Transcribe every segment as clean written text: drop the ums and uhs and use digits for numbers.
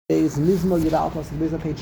is Mizmo Yudal Plus Mizmo page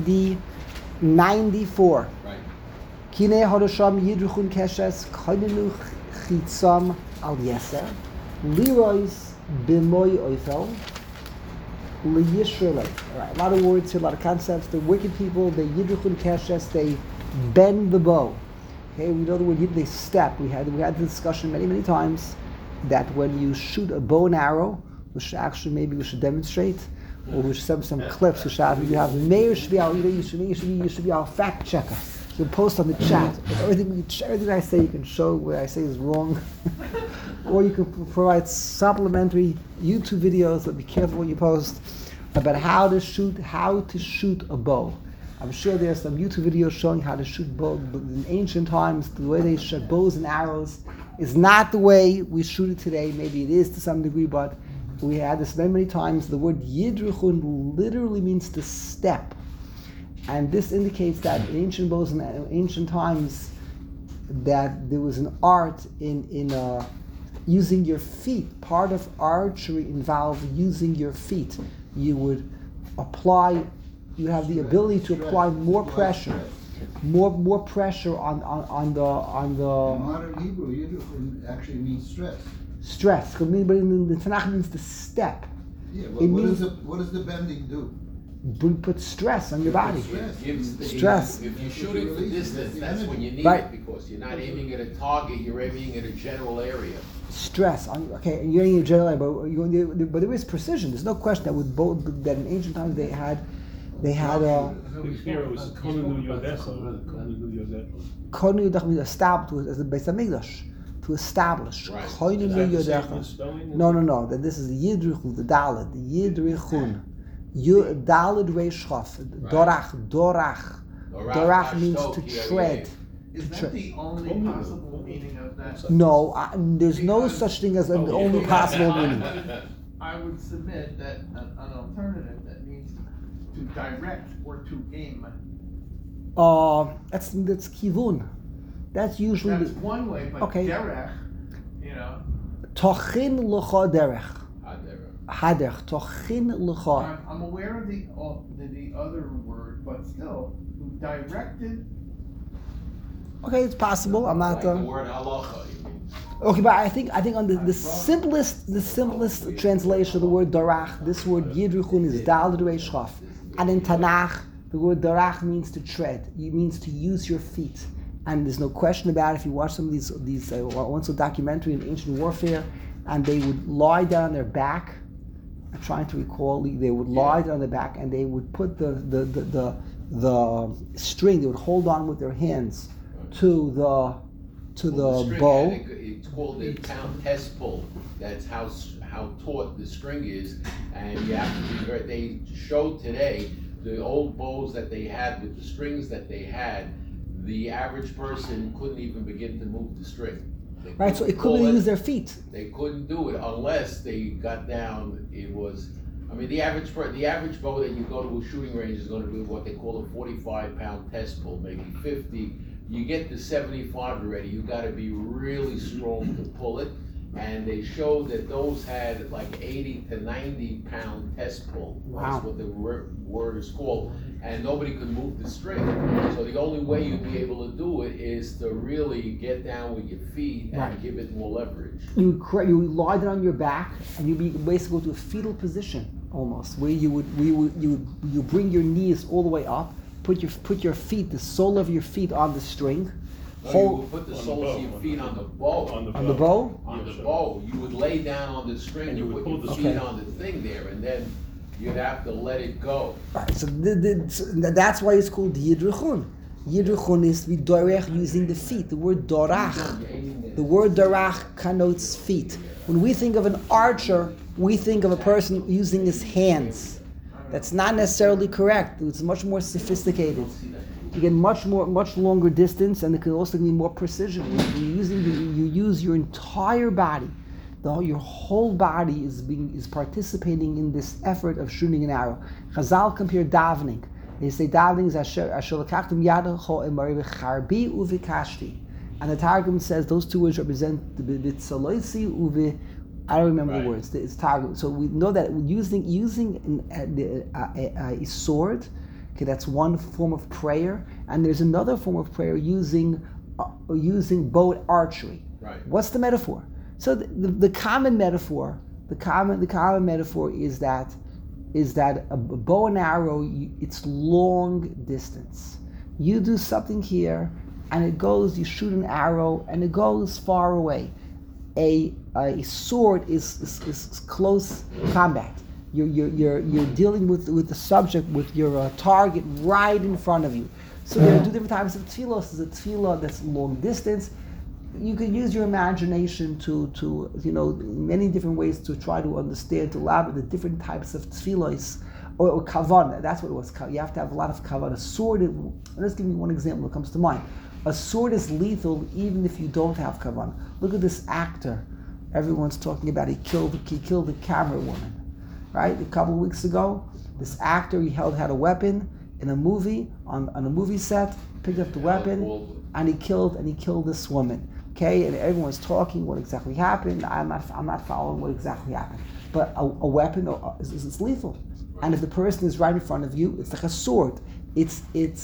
94. Right. Kine Hadosham Yidruchun Keshes Kainenu Chitzam Al Yeser Leroy's Bimoy Oifel Leyishrele. All right, a lot of words here, a lot of concepts. The wicked people, they Yidruchun Keshes, they bend the bow. Okay, we know the word Yid, they step. We had the discussion many times that when you shoot a bow and arrow, which actually maybe we should demonstrate. Or we should have some clips. You have Meir should be our fact checker. You can post on the chat. Everything I say, you can show where I say is wrong, or you can provide supplementary YouTube videos. But be careful when you post about how to shoot a bow. I'm sure there's some YouTube videos showing how to shoot bow. But in ancient times, the way they shot bows and arrows is not the way we shoot it today. Maybe it is to some degree, but we had this many times. The word Yidruchun literally means to step. And this indicates that in ancient bows and ancient times that there was an art in using your feet. Part of archery involved using your feet. You have the ability to apply more pressure. More pressure on the In modern Hebrew, Yidruchun actually means stress. Stress, but in the Tanakh means to step. Yeah, well, what does the bending do? Put stress on your body. Stress. If you're shooting for distance, that's when you need Right. it, because you're not aiming at a target, you're aiming at a general area. Stress. Okay, and you're aiming at a general area, but there is precision. There's no question that that in ancient times they had. Here it was Konu Yodesa. Konu Yodesa established as the Beis Hamikdash. To establish. Right. No. That this is the Yidruchun, the Dalet, the Yidruchun. Dalet Reish Chaf. Dorach. Dorach means to tread. Is that the only possible meaning of that? No, there's no such thing as the only possible meaning. I would submit that an alternative that means to direct or to aim. That's kivun. That's usually That's one way, but okay. derech, Tochin l'cha derech. Haderech. Tochin l'cha. I'm aware of the other word, but still, directed. Okay, it's possible. I'm not. Like the word halacha, you mean? Okay, but I think on the simplest translation of the word darach, this word yidruchun is daled reish chaf, and in Tanakh the word darach means to tread. It means to use your feet. And there's no question about it. If you watch some of these once a documentary in ancient warfare, and they would lie down on their back. I'm trying to recall. They would lie down on their back, and they would put the string. They would hold on with their hands to the bow. It's called a pound test pull. That's how taut the string is, and you have to be very. They showed today the old bows that they had with the strings that they had. The average person couldn't even begin to move the string. Right, so it couldn't use their feet. They couldn't do it unless they got down. The average bow that you go to a shooting range is going to be what they call a 45-pound test pull, maybe 50. You get to 75 already, you got to be really strong to pull it. And they showed that those had like 80 to 90-pound test pull. Wow. That's what the word is called. And nobody could move the string. So the only way you'd be able to do it is to really get down with your feet and give it more leverage. You would lie down on your back, and you'd be basically go to a fetal position almost, where you bring your knees all the way up, put your feet, the sole of your feet on the string. You would put the soles of your feet on the bow. On the bow? On the bow. You would lay down on the string and you put your feet on the thing there, and then you'd have to let it go. All right, so that's why it's called Yidruchun. Yidruchun is to be dorech using the feet. The word dorach connotes feet. When we think of an archer, we think of a person using his hands. That's not necessarily correct. It's much more sophisticated. You get much longer distance, and it can also be more precision. You use your entire body. Your whole body is participating in this effort of shooting an arrow. Chazal compare davening. They say davening is asher lekachtem yadacho emari v'charbi uvikashti, and the Targum says those two words represent the bitzaloisi I don't remember Right. the words. It's target. So we know that using a sword, okay, that's one form of prayer, and there's another form of prayer using bow and archery. Right. What's the metaphor? So the common metaphor, the common metaphor is that a bow and arrow, it's long distance. You do something here, and it goes. You shoot an arrow, and it goes far away. A sword is close combat. You're dealing with the subject, with your target right in front of you. So there are two different types of tefillos. There's a tefillah that's long distance. You can use your imagination to many different ways to try to understand, to elaborate the different types of tefillos or kavanah. That's what it was. You have to have a lot of kavanah. A sword. Let's give you one example that comes to mind. A sword is lethal even if you don't have kavanah. Look at this actor. Everyone's talking about he killed the camera woman, right? A couple of weeks ago, this actor had a weapon in a movie on a movie set, picked up the weapon, and he killed this woman. Okay, and everyone's talking what exactly happened. I'm not following what exactly happened. But a weapon is lethal, and if the person is right in front of you, it's like a sword. It's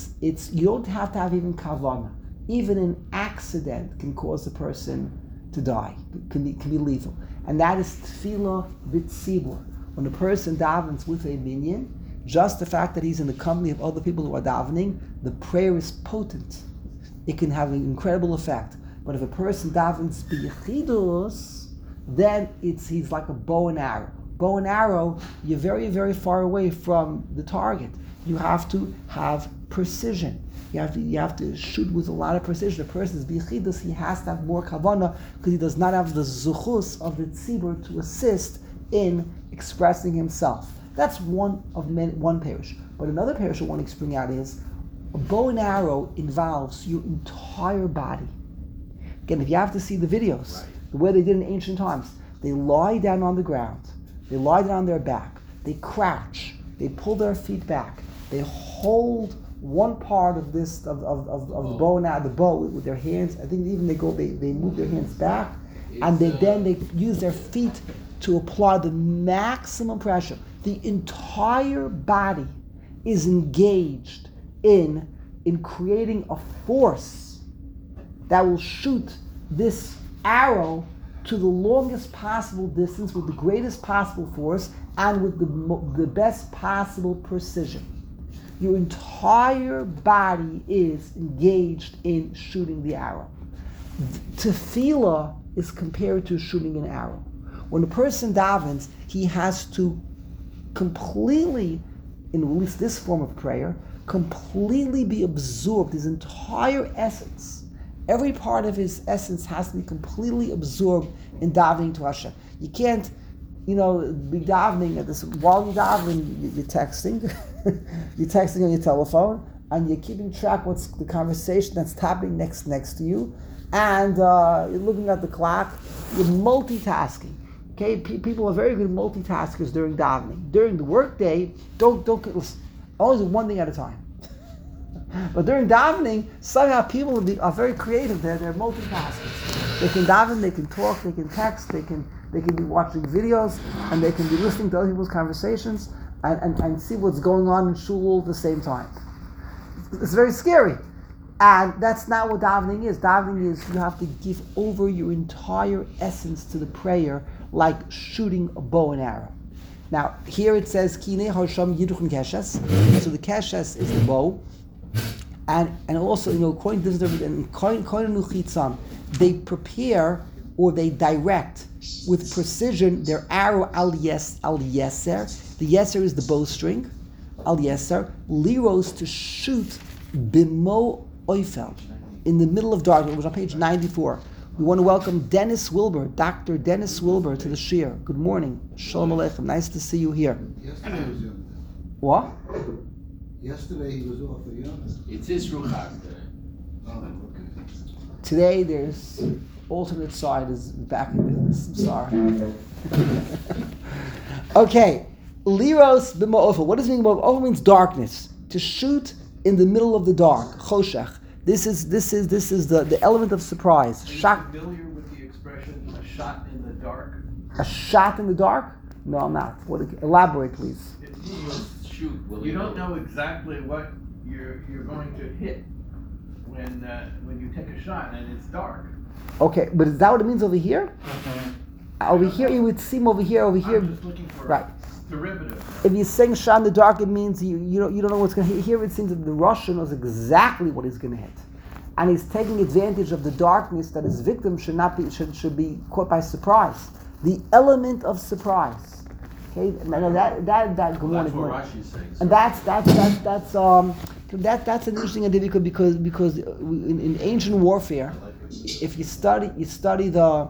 you don't have to have even kavanah. Even an accident can cause a person to die. Can be lethal, and that is tefillah b'tzibur. When a person davens with a minyan, just the fact that he's in the company of other people who are davening, the prayer is potent. It can have an incredible effect. But if a person davens b'yechidus, then he's like a bow and arrow. Bow and arrow, you're very, very far away from the target. You have to have precision. You have to shoot with a lot of precision. A person is b'yechidus, he has to have more kavanah because he does not have the zuchus of the tzibur to assist in expressing himself. That's one parish. But another parish I want to bring out is a bow and arrow involves your entire body. Again, if you have to see the videos, Right. the way they did in ancient times, they lie down on the ground, they lie down on their back, they crouch, they pull their feet back, they hold one part of this of the bow and arrow, the bow with their hands. I think even they move their hands back, and they use their feet to apply the maximum pressure. The entire body is engaged in creating a force that will shoot this arrow to the longest possible distance with the greatest possible force and with the best possible precision. Your entire body is engaged in shooting the arrow. Tefillah is compared to shooting an arrow. When a person davens, he has to completely, in at least this form of prayer, completely be absorbed. His entire essence, every part of his essence has to be completely absorbed in davening to Hashem. You can't, be davening at this. While you're davening, you're texting. You're texting on your telephone, and you're keeping track what's the conversation that's happening next to you, and you're looking at the clock. You're multitasking. Okay, people are very good multitaskers during davening. During the workday, don't always do one thing at a time. But during davening, somehow people are very creative. They're multitaskers. They can daven, they can talk, they can text, they can be watching videos, and they can be listening to other people's conversations and see what's going on in shul all at the same time. It's very scary. And that's not what davening is. Davening is you have to give over your entire essence to the prayer, like shooting a bow and arrow. Now, here it says, Kinei Harsham Yiduchim Keshes. So the Keshes is the bow. And also, according to this, they prepare or they direct with precision their arrow al yeser. The yeser is the bowstring, al yeser. Liros to shoot bimo oifel, in the middle of darkness. It was on page 94. We want to welcome Dennis Wilbur, Dr. Dennis Wilbur, to the Shir. Good morning. Shalom Aleichem. Nice to see you here. Yesterday was Yom What? Tov. Yesterday he was off for Yom Tov. It's his ruchak. Oh, okay. Today there's alternate side is back in business. I'm sorry. Okay. Liros b'mo ofel. What does it mean? Ofel means darkness. To shoot in the middle of the dark. Choshech. This is the element of surprise. Are you Shock. familiar with the expression "a shot in the dark"? A shot in the dark? No, I'm not. Elaborate, please. Shoot, Willie. You don't know exactly what you're going to hit when you take a shot and it's dark. Okay, but is that what it means over here? Over here, it would seem over here. I'm just looking for Right. derivative. If you're saying shot in the dark, it means you don't know what's going to hit. Here it seems that the Russian knows exactly what he's going to hit, and he's taking advantage of the darkness that his victim should be caught by surprise. The element of surprise. Okay, now that That's good morning, what Rashi's saying. and that's an interesting idea because in ancient warfare, if you study the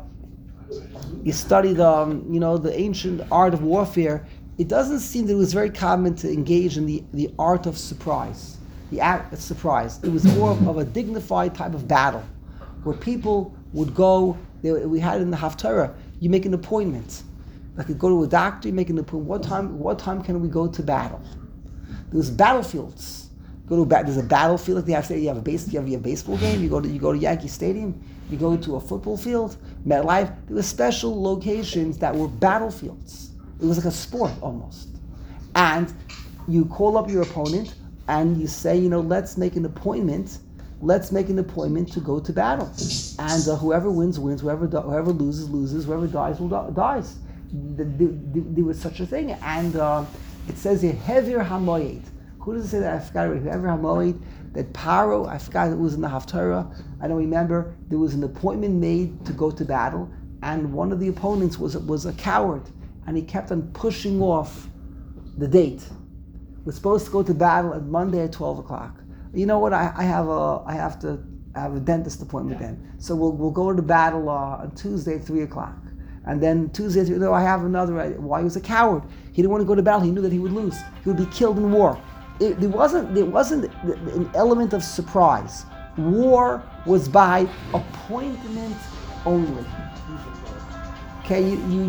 the ancient art of warfare, it doesn't seem that it was very common to engage in the art of surprise, the act of surprise. It was more of a dignified type of battle, where people would go. We had it in the Haftarah. You make an appointment. Like you go to a doctor, you make an appointment. What time can we go to battle? There's battlefields. There's a battlefield. Like you have a baseball game. You go to Yankee Stadium. You go to a football field. MetLife. There were special locations that were battlefields. It was like a sport almost. And you call up your opponent and you say, let's make an appointment. Let's make an appointment to go to battle. And whoever wins, wins. Whoever loses, loses. Whoever dies, dies. There was such a thing. And it says here, Hevir HaMoyed. Who does it say that? I forgot already. Hevir HaMoyed. That Paro, I forgot it was in the Haftarah. I don't remember. There was an appointment made to go to battle. And one of the opponents was a coward. And he kept on pushing off the date. We're supposed to go to battle at Monday at 12 o'clock. You know what? I have a dentist appointment then. So we'll go to the battle on Tuesday at 3 o'clock. And then Tuesday, I have another. Why he was a coward? He didn't want to go to battle. He knew that he would lose. He would be killed in war. There wasn't an element of surprise. War was by appointment only. Okay,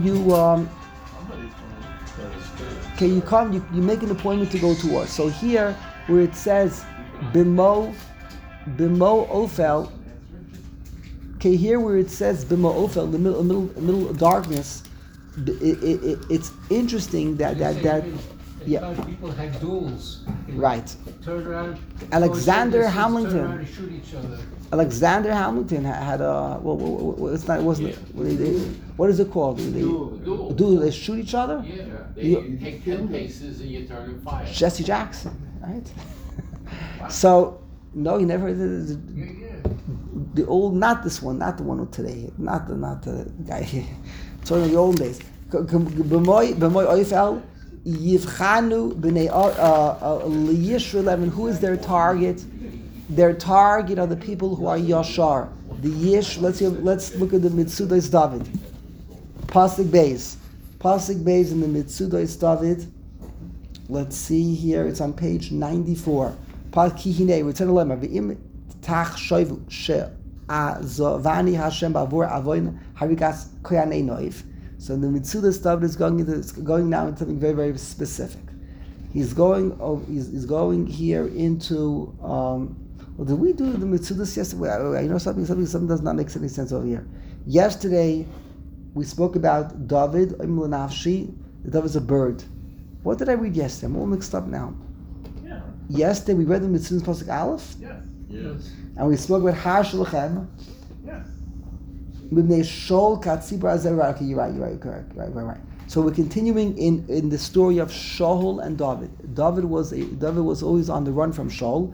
you make an appointment to go to war. So here, where it says Bimo Ophel. Okay, here where it says Bimo Ophel, the middle of darkness. It's interesting that people had duels. Right. Turn around. Alexander Hamilton. Turn around and shoot each other. Alexander Hamilton had a what is it called? Duel. They shoot each other. Yeah, you take 10 paces and you turn and fire. Jesse Jackson, right? So no, he never. The old, not this one, not the one of today, not the guy here. Talking of the old days. B'moy Oifel Yivchanu b'nei Yisrael. Who is their target? Their target are the people who are Yashar. The Yish. Let's look at the Mitzudas David. Pasuk Beis in the Mitzudas David. Let's see here. It's on page 94. Kihine. Return to Lema. V'im tach shoyvu she'azovani Hashem b'avur avoin harigas koyanei noif. So the Mitzudas David is going now into something very, very specific. He's going here into. Well, did we do the Mitzudas yesterday? Something does not make any sense over here. Yesterday, we spoke about David, Imla Nafshi. David is a bird. What did I read yesterday? I'm all mixed up now. Yeah. Yesterday, we read the Mitzudas Pasuk Aleph. Yes. And we spoke about Har Shalachem. Yes. Okay, you're right, correct. Right. So we're continuing in the story of Shaul and David. David was always on the run from Shaul.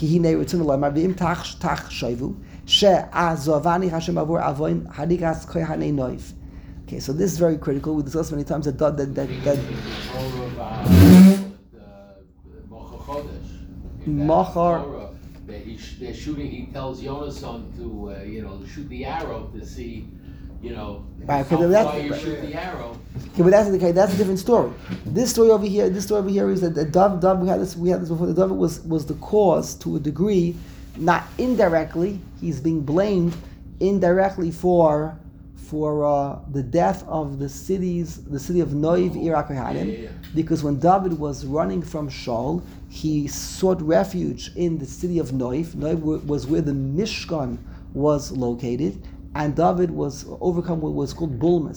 Okay, so this is very critical. We discussed many times that Machar. They're shooting. He tells Yonason to shoot the arrow to see. Right, how far you shoot the arrow. Okay, but that's a different story. This story over here is that David, we had this before. The David was the cause to a degree, not indirectly. He's being blamed indirectly for the death of the city of Noiv, Iraq, because when David was running from Shaul, he sought refuge in the city of Noiv. Noiv was where the Mishkan was located. And David was overcome with what's called bulmus.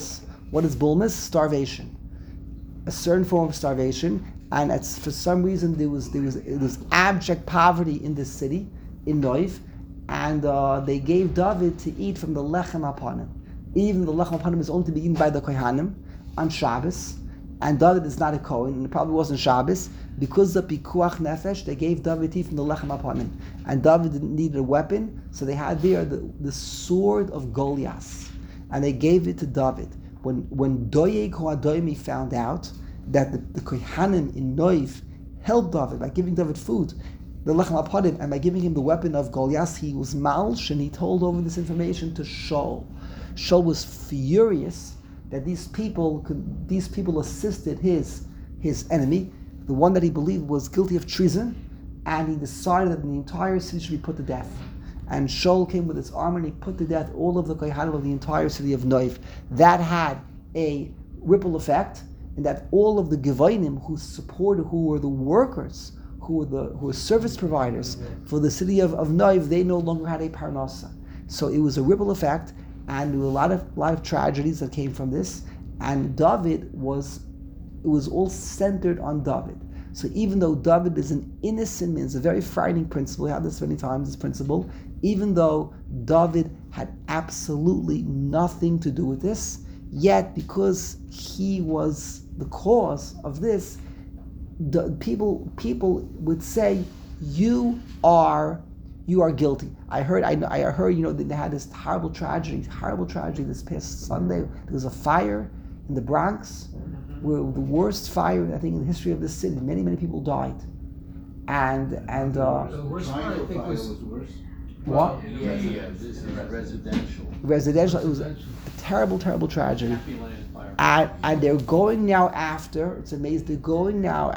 What is bulmus? Starvation. A certain form of starvation, and for some reason there was abject poverty in this city, in Noiv, and they gave David to eat from the lechem apanim. Even the lechem apanim is only to be eaten by the Kohanim on Shabbos, and David is not a Kohen, and it probably wasn't Shabbos. Because of pikuach nefesh, they gave David to eat from the lechem apanim, and David didn't need a weapon, so they had there the sword of Goliath, and they gave it to David. When Doeg Hoadoimi found out that the Kohanim in Noiv helped David by giving David food, the lechem apanim, and by giving him the weapon of Goliath, he was malsh, and he told over this information to Shaul. Shaul was furious that these people assisted his enemy, the one that he believed was guilty of treason, and he decided that the entire city should be put to death. And Shaul came with his army and he put to death all of the Kohanim of the entire city of Noiv. That had a ripple effect, in that all of the Gevonim who were the workers, who were service providers for the city of Noiv, they no longer had a parnasa. So it was a ripple effect, and there were a lot of tragedies that came from this. And it was all centered on David. So even though David is an innocent man, it's a very frightening principle. We have this many times, this principle. Even though David had absolutely nothing to do with this, yet because he was the cause of this, people would say, you are guilty. I heard, they had this horrible tragedy this past Sunday. There was a fire in the Bronx, where the worst fire, I think, in the history of this city. Many, many people died. And The worst part, I Triangle think, fire was was worse. what? Yeah, this is residential. Residential, it was a terrible, terrible tragedy. And they're going now after, it's amazing, they're going now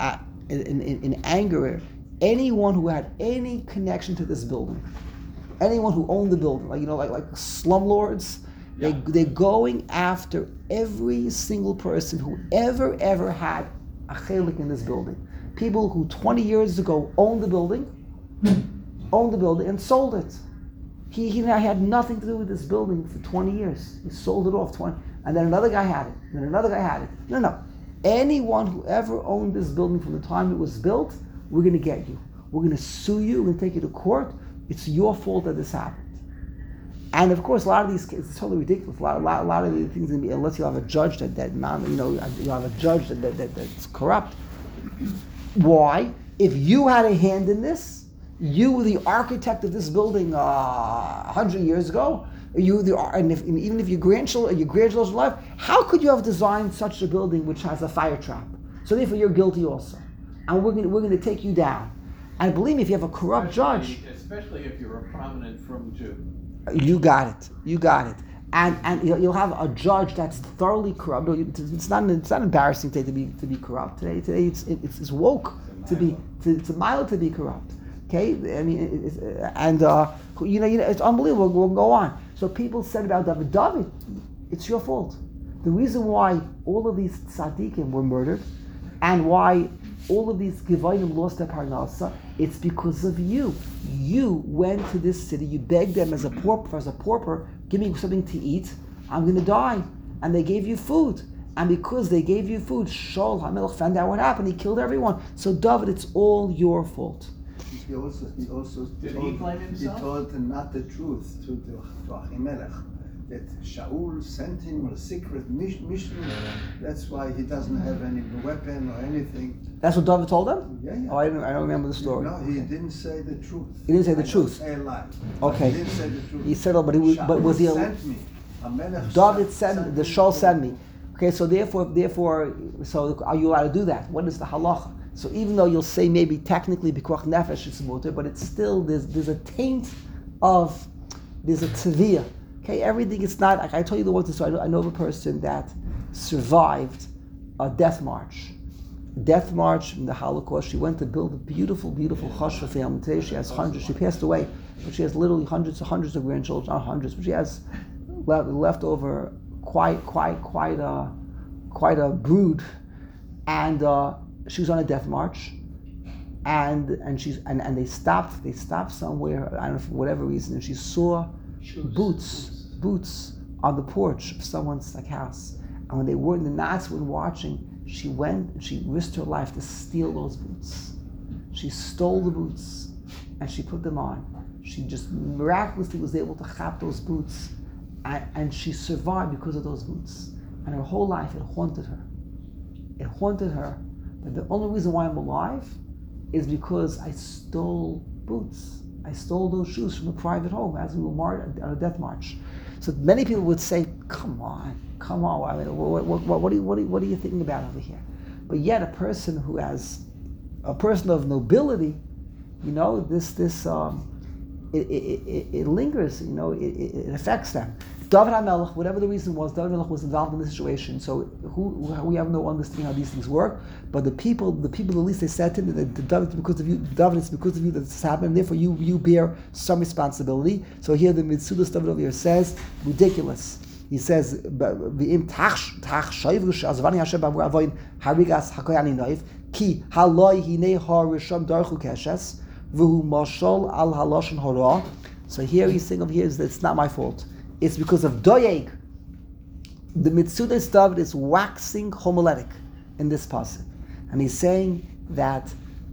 in anger, anyone who had any connection to this building, anyone who owned the building, like slumlords, they're going after every single person who ever had a chelik in this building. People who 20 years ago owned the building and sold it. He had nothing to do with this building for 20 years. He sold it off 20, and then another guy had it, and then another guy had it. No. Anyone who ever owned this building from the time it was built, we're going to get you. We're going to sue you. We're going to take you to court. It's your fault that this happened. And of course, a lot of these cases, it's totally ridiculous. A lot of the things, unless you have a judge you have a judge that's corrupt. Why? If you had a hand in this, you were the architect of this building 100 years ago. Even if your grandchildren alive, how could you have designed such a building which has a fire trap? So therefore, you're guilty also, and we're going to take you down. And believe me, if you have a corrupt judge, Especially if you're a prominent frum Jew. you got it. And you'll have a judge that's thoroughly corrupt. It's not embarrassing today to be corrupt. Today it's woke to mile to be corrupt. Okay, I mean, it's unbelievable. We'll go on. So people said about David, it's your fault. The reason why all of these tzaddikim were murdered, and why all of these Gevonim lost their parnasa, it's because of you. You went to this city, you begged them as a pauper, give me something to eat, I'm going to die. And they gave you food. And because they gave you food, Shaul HaMelech found out what happened, he killed everyone. So David, it's all your fault. He also Did he blame himself? He told not the truth to Achimelech, that Shaul sent him a secret mission. That's why he doesn't have any weapon or anything. That's what David told them? Yeah. Oh, I don't remember the story. No, he didn't say the truth. He didn't say the I truth. don't say a lie. Okay. He didn't say the truth. He said, but was he? Sent me. Amelech David sent the Shaul sent me. Okay, so therefore, so are you allowed to do that? What is the halacha? So even though you'll say maybe technically b'koach nefesh it's muter, but it's still there's a taint of there's a tziviyah. Okay, everything is not. Like I told you the one story. I know of a person that survived a death march. Death march in the Holocaust. She went to build a beautiful, beautiful chashuv family. Today she has hundreds. She passed away, but she has literally hundreds of grandchildren, not hundreds, but she has left over quite a brood, and she was on a death march, and they stopped somewhere, I don't know, for whatever reason, and she saw boots on the porch of someone's house. And when they were, the Nazis were watching, she went and she risked her life to steal those boots. She stole the boots and she put them on. She just miraculously was able to chap those boots, and she survived because of those boots. And her whole life it haunted her. It haunted her that the only reason why I'm alive is because I stole boots. I stole those shoes from a private home as we were marched on a death march. So many people would say, "Come on! I mean, what are you thinking about over here?" But yet, a person of nobility, it lingers. It affects them. David HaMelech, whatever the reason was, David HaMelech was involved in this situation. So we have no understanding how these things work. But the people, at least they said to him that David, it's because of you that this happened. Therefore, you bear some responsibility. So here the Mitzudas David over here says, ridiculous. He says, "V'im tach shayvrush azvani Hashem b'amur avoyin harigas hakoyani noif ki haloi hinei har risham darchu keshes v'hu mashal al haloshen hora." So here he's saying over here is that it's not my fault. It's because of doyeg. The Mitzudas David is waxing homiletic in this pasuk, and he's saying that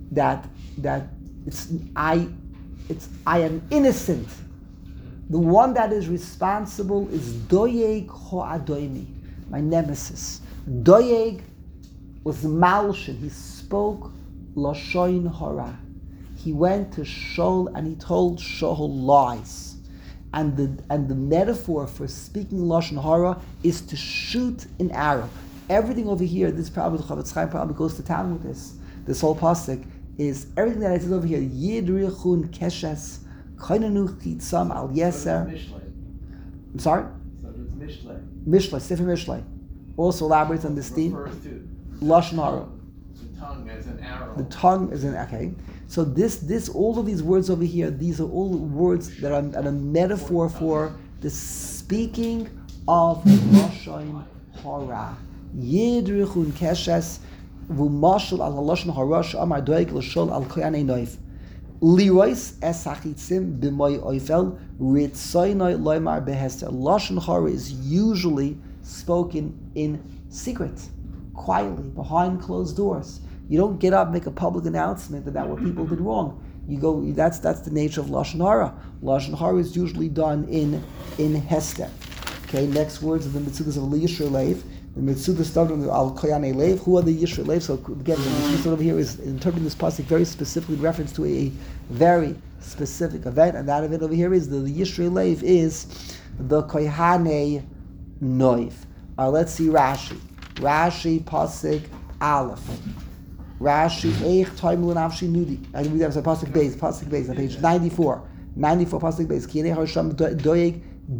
I am innocent. The one that is responsible is Doyeg Ho'adoimi, my nemesis. Doyeg was Malshin. He spoke Lashon Hara. He went to Shaul and he told Shaul lies. And the metaphor for speaking Lashon Hara is to shoot an arrow. Everything over here, this probably the Chavetz Chaim probably goes to town with this. This whole pasuk is everything that I said over here. Yidrichun Keshes. Kainanu Chitzam Al Yeser. I'm sorry? So it's Mishlei. Mishlei, Sefer Mishlei. Also elaborates on this theme. Refers to Lashon Hara. the tongue as an arrow. The tongue is an, okay. So all of these words over here, these are all words that are a metaphor for the speaking of Lashon Hara. Yidrichun Keshes V'mashal Al Lashon Hara Sh'amar Doeg L'Shol Al Koyanei Noif. Lirois es hachitzim b'moy oifel ritzoynoi loymar behester. Lashon Hara is usually spoken in secret, quietly, behind closed doors. You don't get up and make a public announcement about what people did wrong. You go. That's the nature of Lashon Hara. Lashon Hara is usually done in hester. Okay. Next words of the Mitzudas of Yisrael Leiv. The Mitzudas David Al Koyanei Leiv. Who are the Yisrael Leiv? So again, the Mitzudas over here is interpreting this pasuk very specifically in reference to a very specific event, and that event over here is the Yisrael Leiv is the Koyanei Noiv. Let's see Rashi. Rashi pasuk Aleph. Rashi Eich Taimul Nafshi Nudi. I can read that as a pasuk base on page 94. 94 pasuk base. Kinei Harsham Doyeg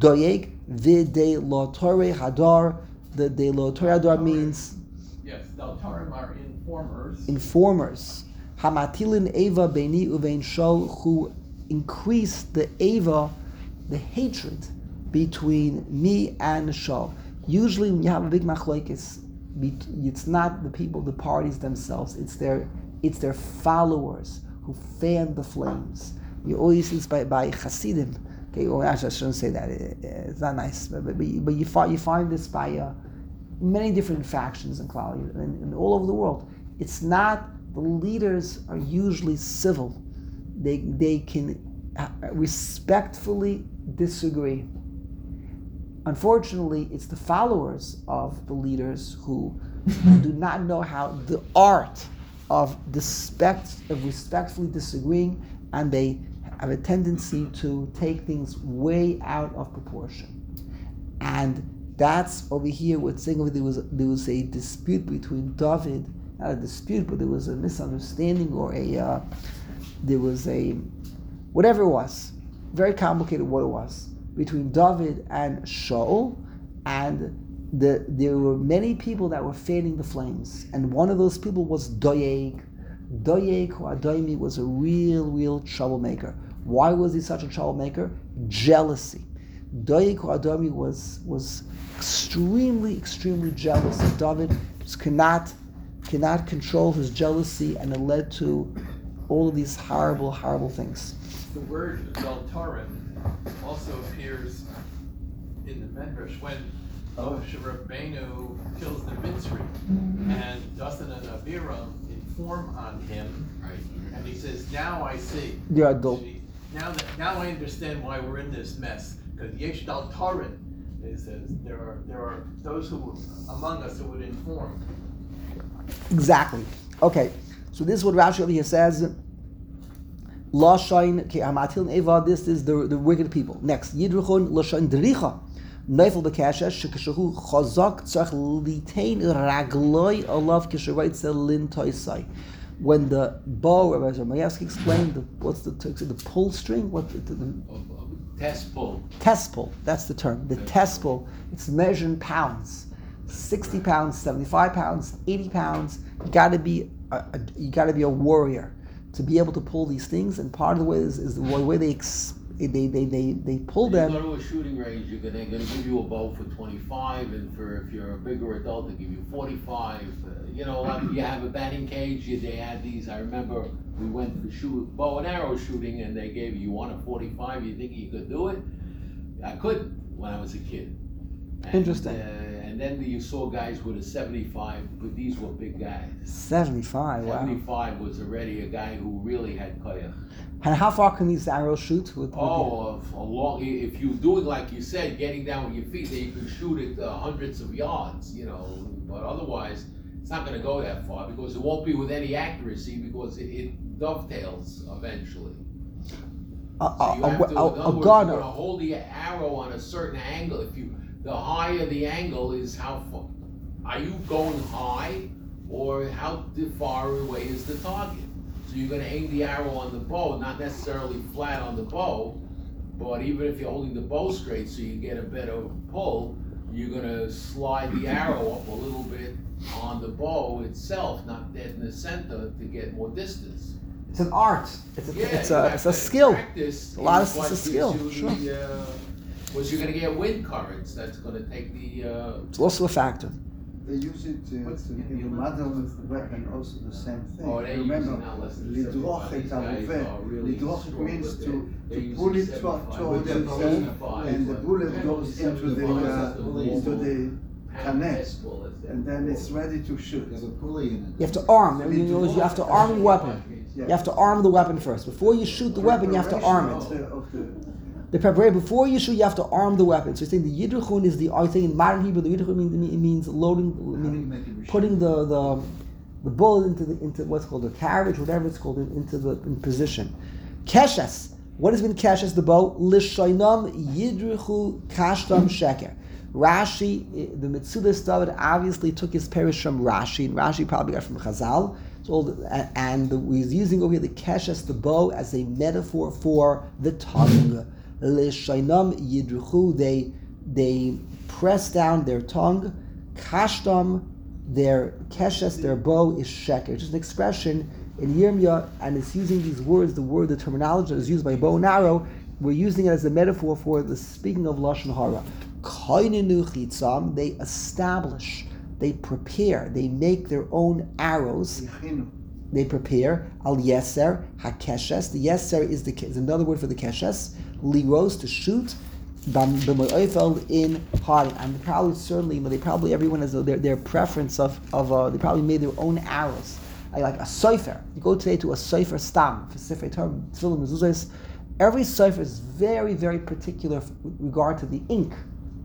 V'dei Lo Torei Hadar. The De Lo Torei Hadar means Yes, Daltarim are informers. Informers. Hamatilin Eva Beini Uvein Shol, who increased the Eva, the hatred between me and Shol. Usually when you have a big machlokes, it's not the people, the parties themselves, it's their followers who fan the flames. You always see this by Hasidim. Okay, well, actually I shouldn't say that, it's not nice, but you find this by many different factions in Klal and all over the world. It's not, the leaders are usually civil. They can respectfully disagree. Unfortunately, it's the followers of the leaders who do not know how the art of respectfully disagreeing, and they have a tendency to take things way out of proportion. And that's over here what's saying over there was a dispute between David, not a dispute, but there was a misunderstanding or there was a whatever it was, very complicated what it was, between David and Shaul, and there were many people that were fanning the flames, and one of those people was Doyeg. Doyeg Ho'adoimi was a real troublemaker. Why was he such a troublemaker? Jealousy. Doyeg Ho'adoimi was extremely jealous of David. Just cannot control his jealousy, and it led to all of these horrible things. The word Daltarim also appears in the Medrash when Moshe Rabbeinu kills the Mitzri, and Dustin and Abiram inform on him, Right. and he says, "Now I see. The adult. Now I understand why we're in this mess. Because Yesh Dal Torin, it says there are those who among us who would inform." Exactly. Okay. So this is what Rashi over here says. Lashain ke hamatil eva. This is the wicked people. Next, Yidruchon lashain dericha. Neifel bekashesh shekeshahu chazak tzach litain ragloi alav keshevaitze lintoisai. When the bow, Rabbi Mayevsky explained, what's the pull string? What the Test pull. test pull? That's the term. The test pull. It's measured in pounds. 60 pounds, 75 pounds, 80 pounds. You got to be a warrior to be able to pull these things. And part of the way is the way they pull them. You go to a shooting range, they're going to give you a bow for 25, and if you're a bigger adult, they give you 45. You have a batting cage. They had these. I remember we went to shoot bow and arrow shooting, and they gave you want a 45. You think you could do it? I couldn't when I was a kid. And, Interesting. And then you saw guys with a 75, but these were big guys. 75. Wow. 75 was already a guy who really had koyach. And how far can these arrows shoot? A long. If you do it like you said, getting down with your feet, then you can shoot it hundreds of yards. But otherwise, it's not going to go that far because it won't be with any accuracy because it dovetails eventually. So you have to, in other words, gun. you're going to hold the arrow on a certain angle. The higher the angle is, how far are you going high, or how far away is the target? So you're going to aim the arrow on the bow, not necessarily flat on the bow, but even if you're holding the bow straight so you get a better pull, you're going to slide the arrow up a little bit on the bow itself, not dead in the center, to get more distance. It's an art. It's You a have to skill. Practice A lot of is what it's a skill. gives you Sure. Was you're going to get wind currents. That's going to take the. It's also a factor. They use it in the modern weapon, also the same thing. Oh, they Remember, use it now less than lidroch 75. et These guys haroveh. are really Lidroch strong, means but to they use pull it 75. towards With itself, 75, and the bullet goes into the connect, and then it's ready to shoot. There's a pulley in it. You have to arm. You have to arm the weapon. You have to arm the weapon first. Before you shoot the weapon, you have to arm it. The preparation before you shoot, you have to arm the weapon. So you're saying the yidruchun is I think in modern Hebrew, the yidruchun means loading, putting the bullet into what's called a carriage, whatever it's called, in position. Keshes. What has been keshes? The bow. Lishaynam yidruchu kashtam sheker. Rashi, the Metzudas David obviously took his perish from Rashi, and Rashi probably got from Chazal. And he's using over here the keshes, the bow, as a metaphor for the tongue. Lishaynam yidruchu, they press down their tongue. Kashtam, their keshes, their bow is sheker. It's just an expression in Yirmiyah, and it's using these words, the terminology that is used by bow and arrow. We're using it as a metaphor for the speaking of Lashon Hara. Koinenu chitzam, they establish, they prepare, they make their own arrows. They prepare al yeser hakeshes. The yeser is another word for the keshes. Liros, to shoot. B'mo'ofel, in hard. And everyone has their preference of they probably made their own arrows. Like a sofer. You go today to a sofer stam for Sifrei Torah, Tefillin, Mezuzos. Every sofer is very, very particular with regard to the ink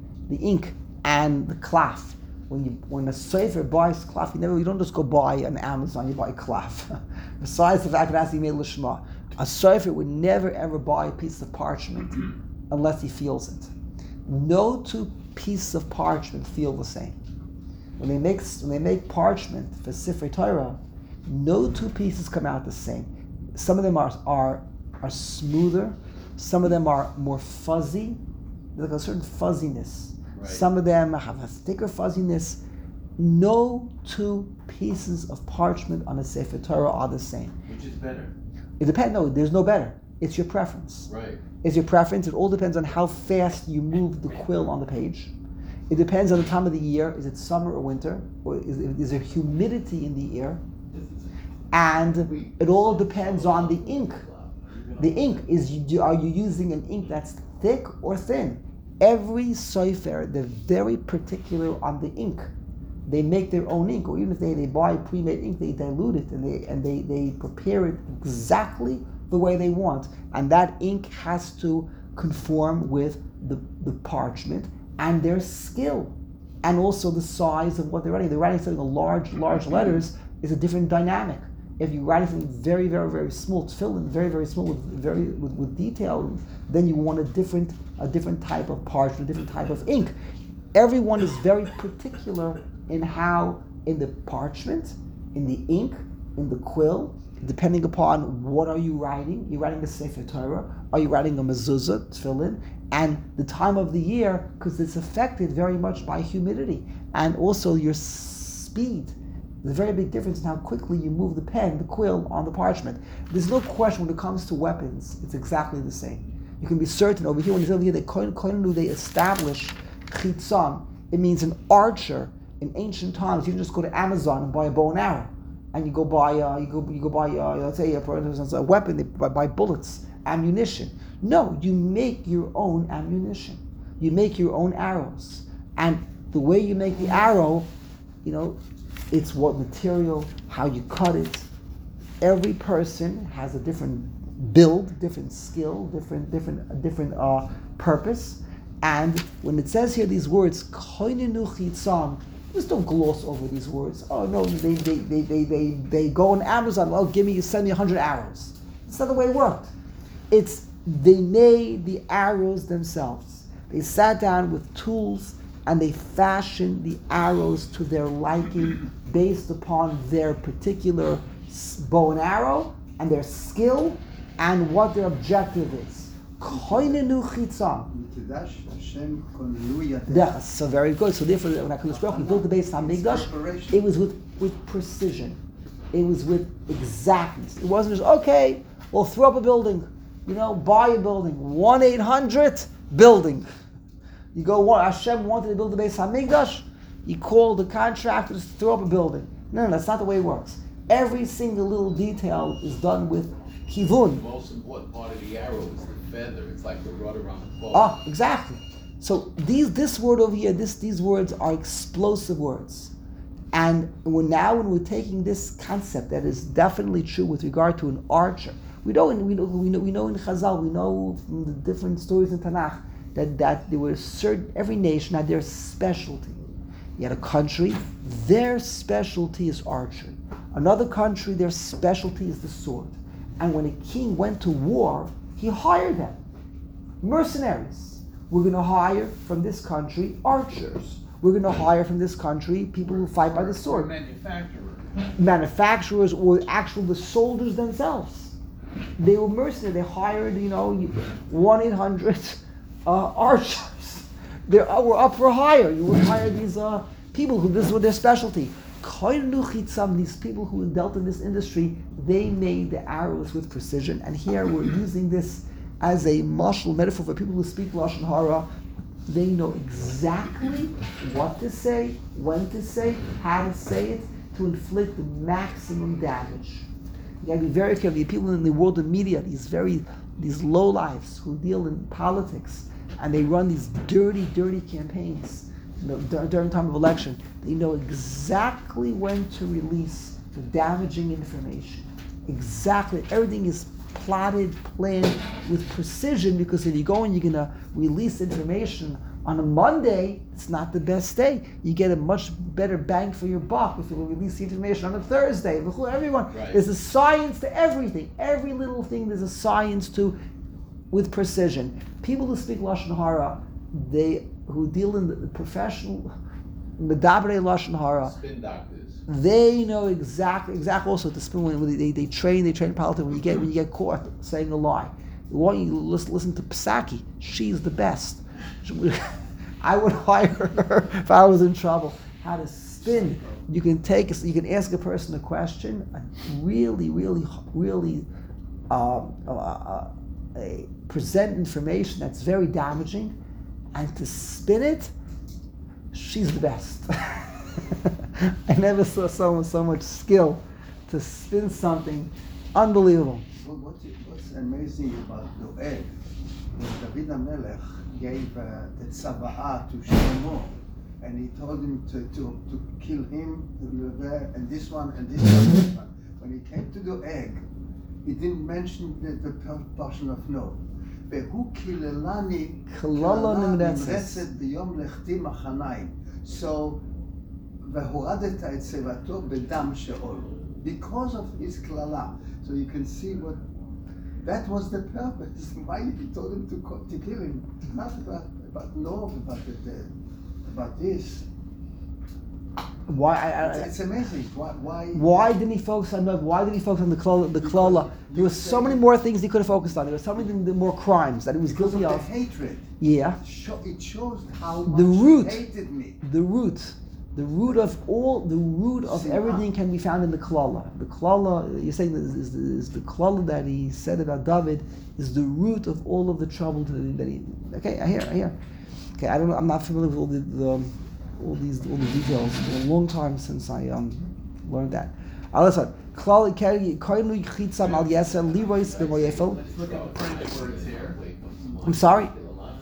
and the cloth. When a sofer buys cloth, you don't just go buy on Amazon. You buy cloth. Besides the fact that it has to be made lishma, a sofer would never ever buy a piece of parchment unless he feels it. No two pieces of parchment feel the same. When they make parchment for Sifrei Torah, no two pieces come out the same. Some of them are smoother. Some of them are more fuzzy. There's like a certain fuzziness. Right. Some of them have a thicker fuzziness. No two pieces of parchment on a Sefer Torah are the same. Which is better? It depends. No, there's no better. It's your preference. Right. It's your preference. It all depends on how fast you move the quill on the page. It depends on the time of the year. Is it summer or winter? Or is there humidity in the air? And it all depends on the ink. The ink are you using an ink that's thick or thin? every sofer, they're very particular on the ink. They make their own ink, or even if they buy pre-made ink, they dilute it and they prepare it exactly the way they want. And that ink has to conform with the parchment and their skill, and also the size of what they're writing. They're writing something large letters is a different dynamic. If you're writing something very, very, very small, tefillin, very, very small with detail, then you want a different type of parchment, a different type of ink. Everyone is very particular in how, in the parchment, in the ink, in the quill, depending upon what are you writing. You're writing a Sefer Torah, are you writing a mezuzah, tefillin, and the time of the year, because it's affected very much by humidity, and also your speed. There's a very big difference in how quickly you move the pen, the quill, on the parchment. There's no question when it comes to weapons, it's exactly the same. You can be certain over here, when it's over here, they establish chitzam. It means an archer in ancient times. You can just go to Amazon and buy a bow and arrow, and you go buy let's say for instance a weapon. They buy bullets, ammunition. No, you make your own ammunition. You make your own arrows, and the way you make the arrow, it's what material, how you cut it. Every person has a different build, different skill, different purpose. And when it says here these words, koinenu chitzam, just don't gloss over these words. Oh no, they go on Amazon. Well, send me 100 arrows. That's not the way it worked. It's they made the arrows themselves. They sat down with tools and they fashioned the arrows to their liking based upon their particular bow and arrow and their skill and what their objective is. Koinenu chitzam. Yeah, so very good. So therefore, when HaKadosh Baruch Hu built the Beis Hamikdash, it was with precision. It was with exactness. It wasn't just, okay, we'll throw up a building, buy a building, 1-800 building. You go, Hashem wanted to build the Beis Hamikdash, he called the contractors to throw up a building. No, that's not the way it works. Every single little detail is done with kivun. The most important part of the arrow is the feather. It's like the rudder on the boat. Exactly. So this word over here, these words are explosive words. And when we're taking this concept that is definitely true with regard to an archer. We know in Chazal, we know from the different stories in Tanakh that there were every nation had their specialty. You had a country, their specialty is archery. Another country, their specialty is the sword. And when a king went to war, he hired them. Mercenaries. We're going to hire from this country archers. We're going to hire from this country people who fight by the sword. Manufacturers or the soldiers themselves. They were mercenaries. They hired, 1-800 archers. They were up for hire. You would hire these people who this was their specialty. These people who dealt in this industry, they made the arrows with precision. And here we're using this as a mashal metaphor for people who speak Lashon Hara. They know exactly what to say, when to say, how to say it, to inflict the maximum damage. You gotta be very careful. The people in the world of media, these lowlifes who deal in politics, and they run these dirty campaigns during time of election. They know exactly when to release the damaging information. Exactly. Everything is plotted, planned with precision, because if you go and you're going to release information on a Monday, it's not the best day. You get a much better bang for your buck if you release the information on a Thursday. Everyone, right. There's a science to everything. Every little thing there's a science to, with precision. People who speak Lashon Hara, who deal in the professional Medabrei Lashon Hara, spin doctors. They know exactly also the spin when they train politics. When you get caught saying a lie, why don't you listen to Psaki? She's the best. I would hire her if I was in trouble. How to spin? You can ask a person a question and really present information that's very damaging, and to spin it, she's the best. I never saw someone so much skill to spin something unbelievable. What's amazing about Doeg David HaMelech gave the tzava'ah to Shlomo, and he told him to kill him, and this one, and this one, and this one. When he came to the egg, he didn't mention the portion of no. והוא קיללני קללה נמרצת. ביום לכתי מחניים. So, והורדת את שיבתו בדם שאול. Because of his קללה. So you can see what, that was the purpose. Why he told him to kill him. Not about no, about this. Why? It's amazing. Why? Why didn't he focus on Noah? Why did he focus on the klala? There were so many more things he could have focused on. There were so many more crimes that he was guilty of of. The hatred. Yeah. It shows how The much root. he hated me. The root of everything can be found in the klala. The klala, you're saying is the klala that he said about David is the root of all of the trouble that he. Okay, I hear. Okay, I don't know. I'm not familiar with all the details. It's been a long time since I learned that. Listen. Klal koinu chitzam al yeser lirois b'moyefel. Let's look at the French words here. I'm sorry.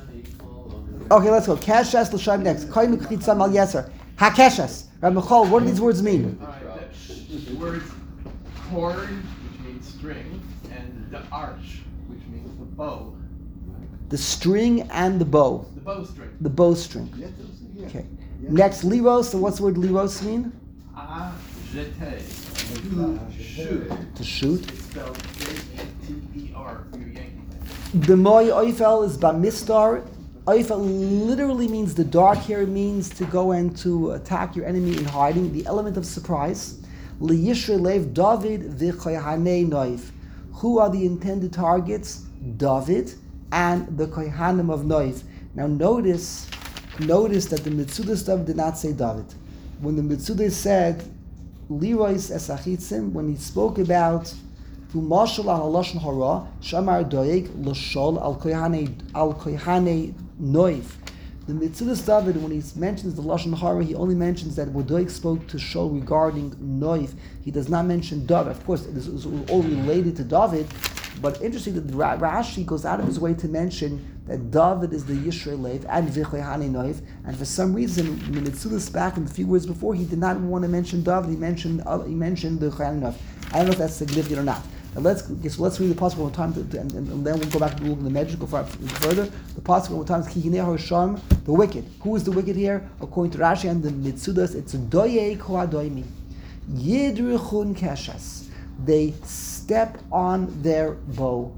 Okay, let's go. Keshes l'shaim next. Koinu chitzam al yeser. Hakeshes. Rabbi Michal, what do these words mean? All right, the words cord, which means string, and the arch, which means the bow. The string and the bow. The bowstring. The bowstring. Okay. Next, liros. So what's the word liros mean? Jete. To shoot. To shoot. It's spelled J-E-T-E-R for your Yankee man. The moy oifel is bamistar. Oifel literally means the dark. Here means to go and to attack your enemy in hiding. The element of surprise. Liyishre lev David v'choyhanei noiv. Who are the intended targets? David and the kohanim of noiv. Now notice that the Mitzudas David did not say David. When the Mitzudas said Lirois esachitzim, when he spoke about Umashal al lashon hara, Shamar doeg l'shol al kohanei noiv. The Mitzudas David, when he mentions the lashon hara, he only mentions that Doeg spoke to Shol regarding noiv. He does not mention David. Of course, this is all related to David. But interesting that Rashi goes out of his way to mention that David is the Yishrei Lev and V'choyhanei noiv, and for some reason, Mitzudas back in the few words before, he did not want to mention David. He mentioned the Choyhanei noiv. I don't know if that's significant or not. Now let's read the pasuk one time, and then we'll go back to the Medrash, go further. The pasuk one time is Kihinei Harasham, the wicked. Who is the wicked here? According to Rashi and the Mitzudas, it's Doyei Kohadoimi, Yidruchun Keshas. They step on their bow.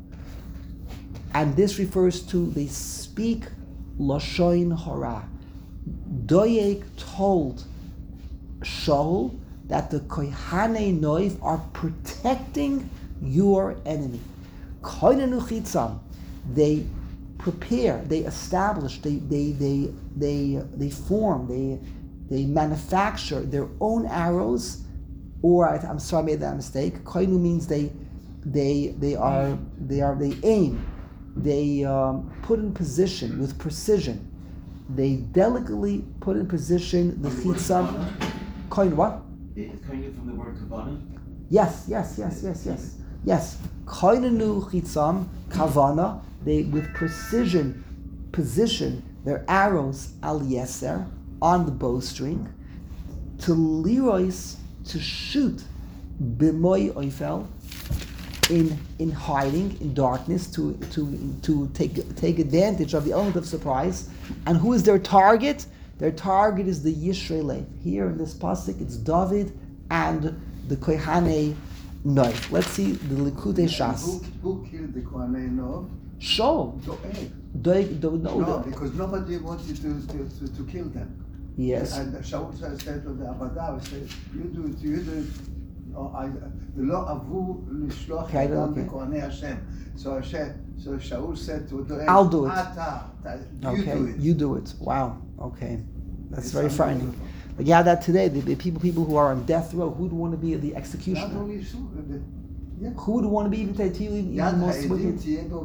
And this refers to they speak Lashon Hara. Doeg told Shaul that the Kohanei Noiv are protecting your enemy. Koinenu Chitzam, they prepare, they establish, they form, they manufacture their own arrows. Or I'm sorry, I made that mistake. Koinu means they aim, they put in position with precision. They delicately put in position the chitzam. Koin what? It's coming from the word kavana. Yes. Koinenu chitzam kavana. They with precision position their arrows al yeser on the bowstring to lirois, to shoot b'moy oifel in hiding, in darkness, to take advantage of the element of surprise. And who is their target? Their target is the Yishrei Lev. Here in this pasuk, it's David and the Kohanei Noiv. Let's see the Likutei Shas. Who killed the Kohanei Noiv? Shaul. Doeg. No, because nobody wanted to kill them. Yes. And Shaul said to the Abadav, he said, you do it. ולא אהבו לשלוח אדם בכהני השם. So Shaul said to Doeg, I'll do it. You do it. Wow. Okay. That's very frightening. But yeah, that today, the people who are on death row, who would want to be the executioner? Not only so, who would want to be even the most wicked?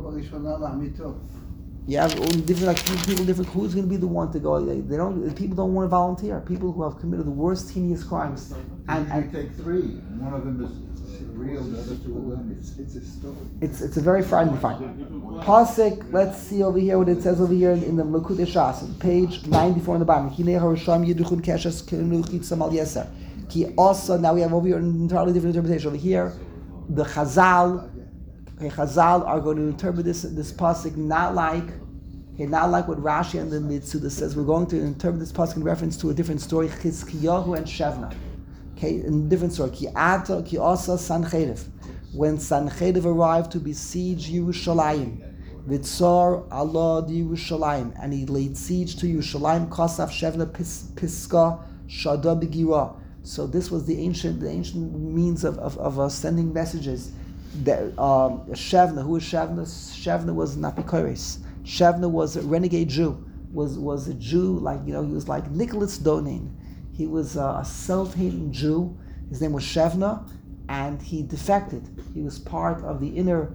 Yeah, different. Who's going to be the one to go? People don't want to volunteer. People who have committed the worst, heinous crimes. And you take three. One of them is real, the other two of them. It's a story. It's a very frightening fight. Pasuk, let's see over here what it says over here in the Lekutei Shas, page 94 on the bottom. Hinei harisham yiduchun keshes kenuchitzam al yeser. Ki also, now we have over here an entirely different interpretation. Over here, the Chazal are going to interpret this pasuk not like what Rashi and the Mitzuda says. We're going to interpret this pasuk in reference to a different story, Chizkiyahu and Shevna. Okay, in a different story. Ki asa Sancheriv. When Sancheriv arrived to besiege Yerushalayim, Vitzar Allah Yerushalayim, and he laid siege to Yerushalayim, Kosaf Shevna Piska Shada Begira. So this was the ancient means of sending messages. That Shevna, who was Shevna? Shevna was Napikoris. Shevna was a renegade Jew. Was a Jew he was like Nicholas Donin. He was a self-hating Jew. His name was Shevna, and he defected. He was part of the inner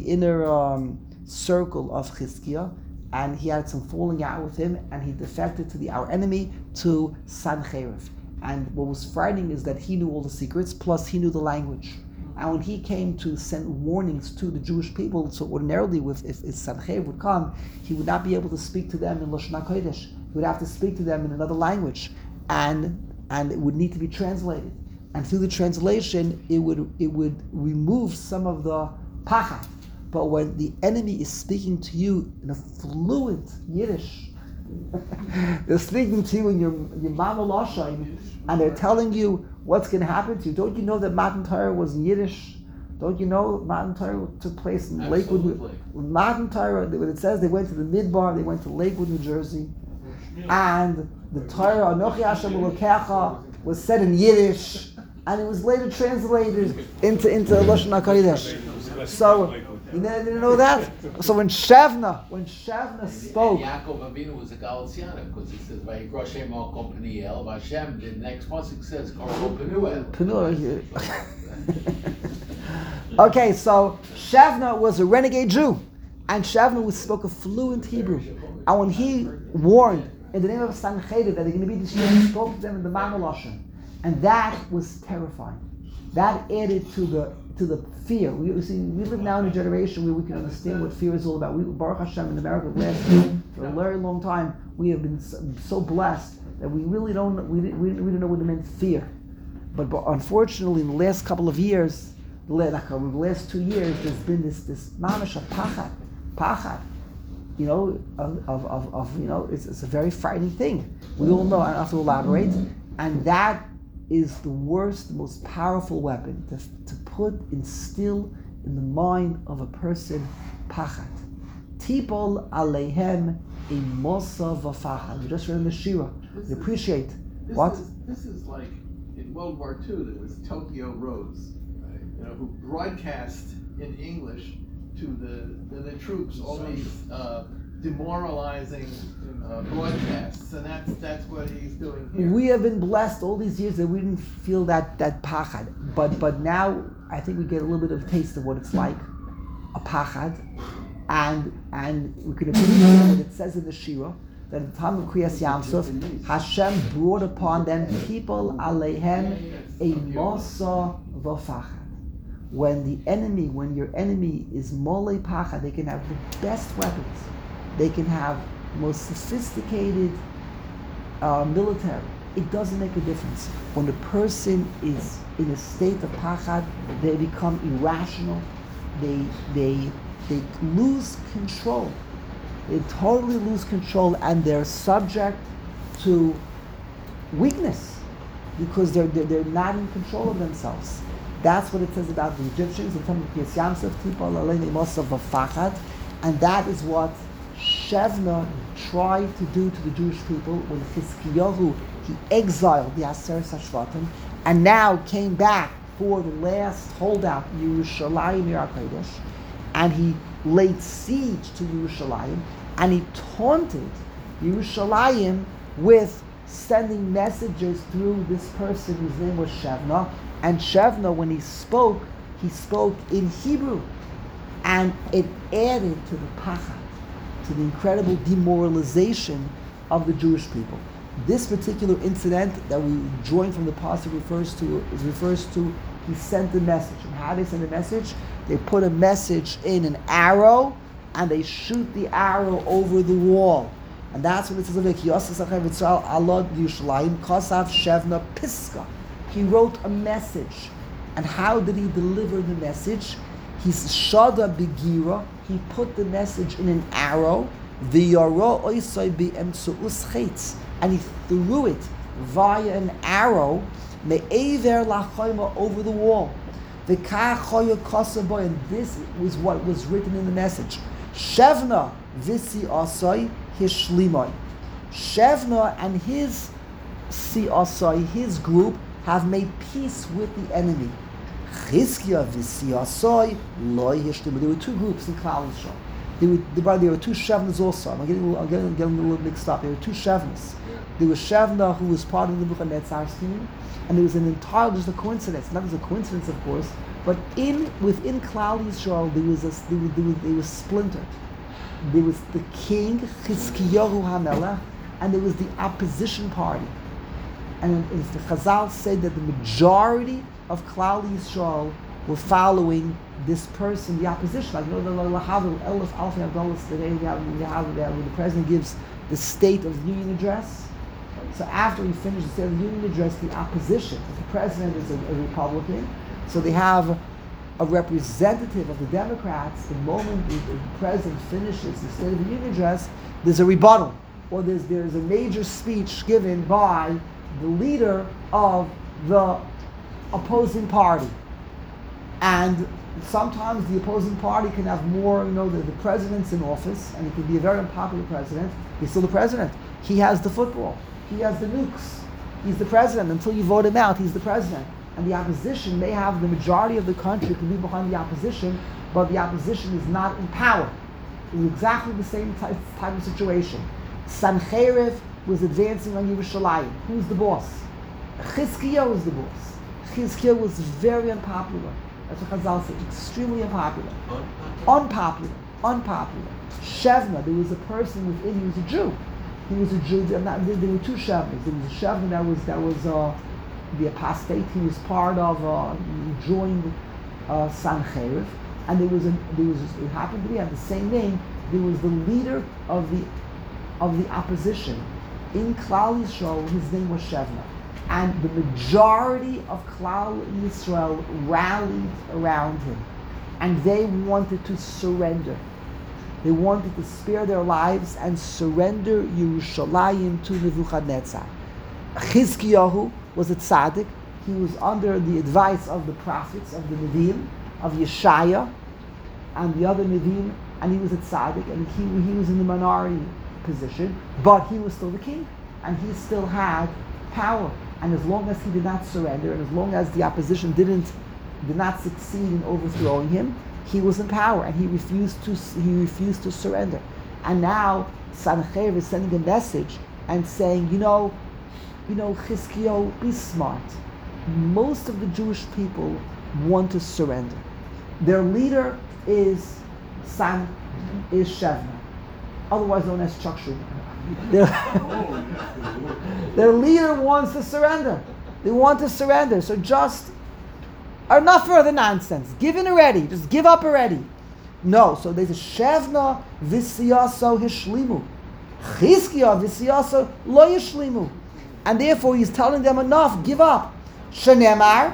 circle of Chizkiah, and he had some falling out with him, and he defected to our enemy, to Sancheriv. And what was frightening is that he knew all the secrets, plus he knew the language. And when he came to send warnings to the Jewish people, so ordinarily if Sancheriv would come, he would not be able to speak to them in Lashon HaKodesh. He would have to speak to them in another language, and it would need to be translated. And through the translation, it would remove some of the pachat. But when the enemy is speaking to you in a fluent Yiddish, they're speaking to you in your Mama Lashon, and they're telling you what's going to happen to you. Don't you know that Matan Torah was in Yiddish? Don't you know Matan Torah took place in Lakewood? Matan Torah, when it says they went to the Midbar, they went to Lakewood, New Jersey, and the Torah Anochi Hashem Elokecha was said in Yiddish, and it was later translated into Lashon HaKodesh. So you didn't know that? So when Shevna spoke, Yaakov Avinu was a Galatiana, because he says, "Vayikra Shem al Kol Peniel." Vashem, the next pasuk says, "Kol Penuel." Okay, so Shevna was a renegade Jew, and Shevna spoke a fluent Hebrew. And when he warned in the name of Sancheriv that they're going to be destroyed, he spoke to them in the Mama Lashon, and that was terrifying. That added to the fear. We live now in a generation where we can understand what fear is all about. Baruch Hashem, in America, for a very long time, we have been so blessed that we really don't know what it meant fear. But unfortunately, in the last couple of years, the last 2 years, there's been this mamash of pachat. It's a very frightening thing. We all know. I don't have to elaborate, and that is the worst, most powerful weapon to instill in the mind of a person pachat. Tipol aleihem a mosa v'fachad. We just read in the Shira. We appreciate what? This is like in World War II. There was Tokyo Rose, who broadcast in English to the troops all these demoralizing broadcasts, and that's what he's doing here. We have been blessed all these years that we didn't feel that pachad, but now I think we get a little bit of a taste of what it's like, a pachad, and we can appreciate what it says in the Shira that at the time of Kriyas Yamsuf, Hashem brought upon them people aleihem a mosa v'fachad. When your enemy is molei pachad, they can have the best weapons. They can have the most sophisticated military. It doesn't make a difference. When a person is in a state of pachad, they become irrational. They lose control. They totally lose control, and they're subject to weakness because they're not in control of themselves. That's what it says about the Egyptians in terms of Kriyas Yamsuf, Tipol aleihem mosa v'fachad, and that is what Shevna tried to do to the Jewish people when Chizkiyahu, he exiled the Aseret HaShvatim, and now came back for the last holdout, Yerushalayim Yer HaKodesh, and he laid siege to Yerushalayim, and he taunted Yerushalayim with sending messages through this person whose name was Shevna, and Shevna, when he spoke in Hebrew, and it added to the pachad, to the incredible demoralization of the Jewish people. This particular incident that we joined from the pasuk refers to he sent a message. And how do they send a message? They put a message in an arrow, and they shoot the arrow over the wall. And that's what it says, Kosav Shevna Piska. He wrote a message. And how did he deliver the message? He's Shada Begira. He put the message in an arrow. And he threw it via an arrow over the wall. And this was what was written in the message. Shevna visi asai hishlimai. Shevna and his si asai, his group, have made peace with the enemy. Chizkiah visi asai loy hishlimai. There were two groups in Klal Yisrael. There were two Shevnas also. I'm getting a little mixed up. There were two Shevnas. There was Shevna, who was part of the Nebuchadnezzar's team, and there was an entire, just a coincidence. Not as a coincidence, of course, but within Klal Yisrael, they were splintered. There was the king, Chizkiyahu HaMelech, and there was the opposition party. And if the Chazal said that the majority of Klal Yisrael were following this person, the opposition. Like, you know, the president gives the State of the Union address. So after he finishes the State of the Union address, the opposition, the president is a Republican, so they have a representative of the Democrats. The moment the president finishes the State of the Union address, there's a rebuttal, or there's a major speech given by the leader of the opposing party. And sometimes the opposing party can have more, the president's in office, and he can be a very unpopular president. He's still the president. He has the football. He has the nukes. He's the president. Until you vote him out, he's the president. And the opposition may have the majority of the country can be behind the opposition, but the opposition is not in power. It's exactly the same type of situation. Sancheriv was advancing on Yerushalayim. Who's the boss? Chizkiah was the boss. Chizkiah was very unpopular. That's what Chazal said. Extremely unpopular. Unpopular. Shevna, there was a person within, he was a Jew. There were two Shevnas. There was a Shevna that was the apostate. He was part of, he joined Sancheriv. And it happened to be, at the same name, there was the leader of the opposition. In Klal Yisrael, his name was Shevna. And the majority of Klal Yisrael rallied around him. And they wanted to surrender. They wanted to spare their lives and surrender Yerushalayim to Nebuchadnezzar. Chizkiyahu was a tzaddik. He was under the advice of the prophets, of the Nevi'im, of Yeshaya, and the other Nevi'im, and he was a tzaddik, and he was in the minority position, but he was still the king, and he still had power. And as long as he did not surrender, and as long as the opposition did not succeed in overthrowing him, he was in power, and he refused to surrender. And now Sancheriv is sending a message and saying, Chizkiyahu, be smart. Most of the Jewish people want to surrender. Their leader is Shevna, otherwise known as Chuck Schumer. Their leader wants to surrender. They want to surrender. So just enough further nonsense. Give in already. Just give up already. No. So there's a Shevna v'siyaso hishlimu. Chizkiah v'siyaso lo yishlimu. And therefore he's telling them enough. Give up. Shenemar.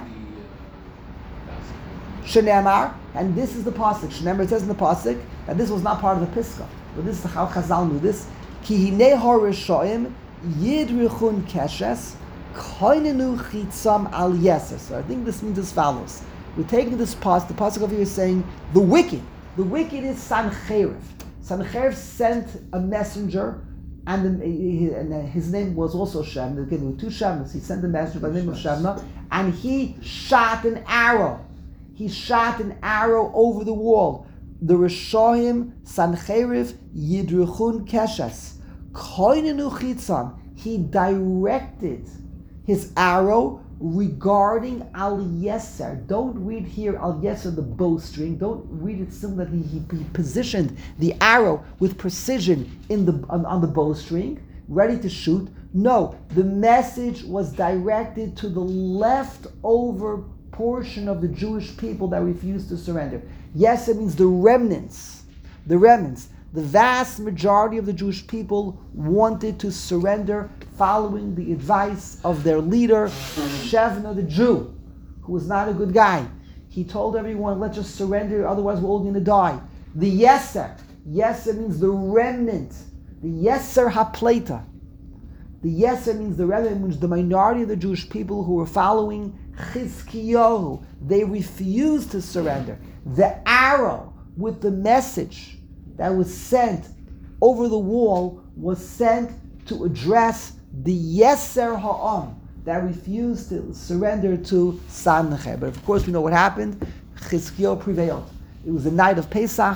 And this is the pasuk. Shenemar, it says in the pasuk that this was not part of the Pisgah. But this is how Chazal knew this. Ki hinei harishoim yidrichun keshes koinenu chitzam al yeser. So I think this means as follows. We're taking this pasuk. The pasuk over here is saying the wicked. The wicked is Sancheriv. Sancheriv sent a messenger, and his name was also Shevna. Again, there were two Shevnas. He sent a messenger by the name of Shevna, and he shot an arrow. He shot an arrow over the wall. The Rishoim, Sancheriv, Yidruchun Keshes. Koinenu Chitzam. He directed his arrow regarding Al Yeser. Don't read here Al Yeser, the bowstring. Don't read it similar that he positioned the arrow with precision on the bowstring, ready to shoot. No, the message was directed to the leftover portion of the Jewish people that refused to surrender. Yes, it means the remnants. The remnants. The vast majority of the Jewish people wanted to surrender following the advice of their leader, Shevna the Jew, who was not a good guy. He told everyone, let's just surrender, otherwise we're all going to die. The Yeser. Yeser means the remnant. The Yeser HaPleita. The Yeser means the remnant, means the minority of the Jewish people who were following Chizkiyahu. They refused to surrender. The arrow with the message that was sent over the wall was sent to address the Yeser Ha'am that refused to surrender to Sancher. But of course we know what happened. Chizkiyahu prevailed. It was the night of Pesach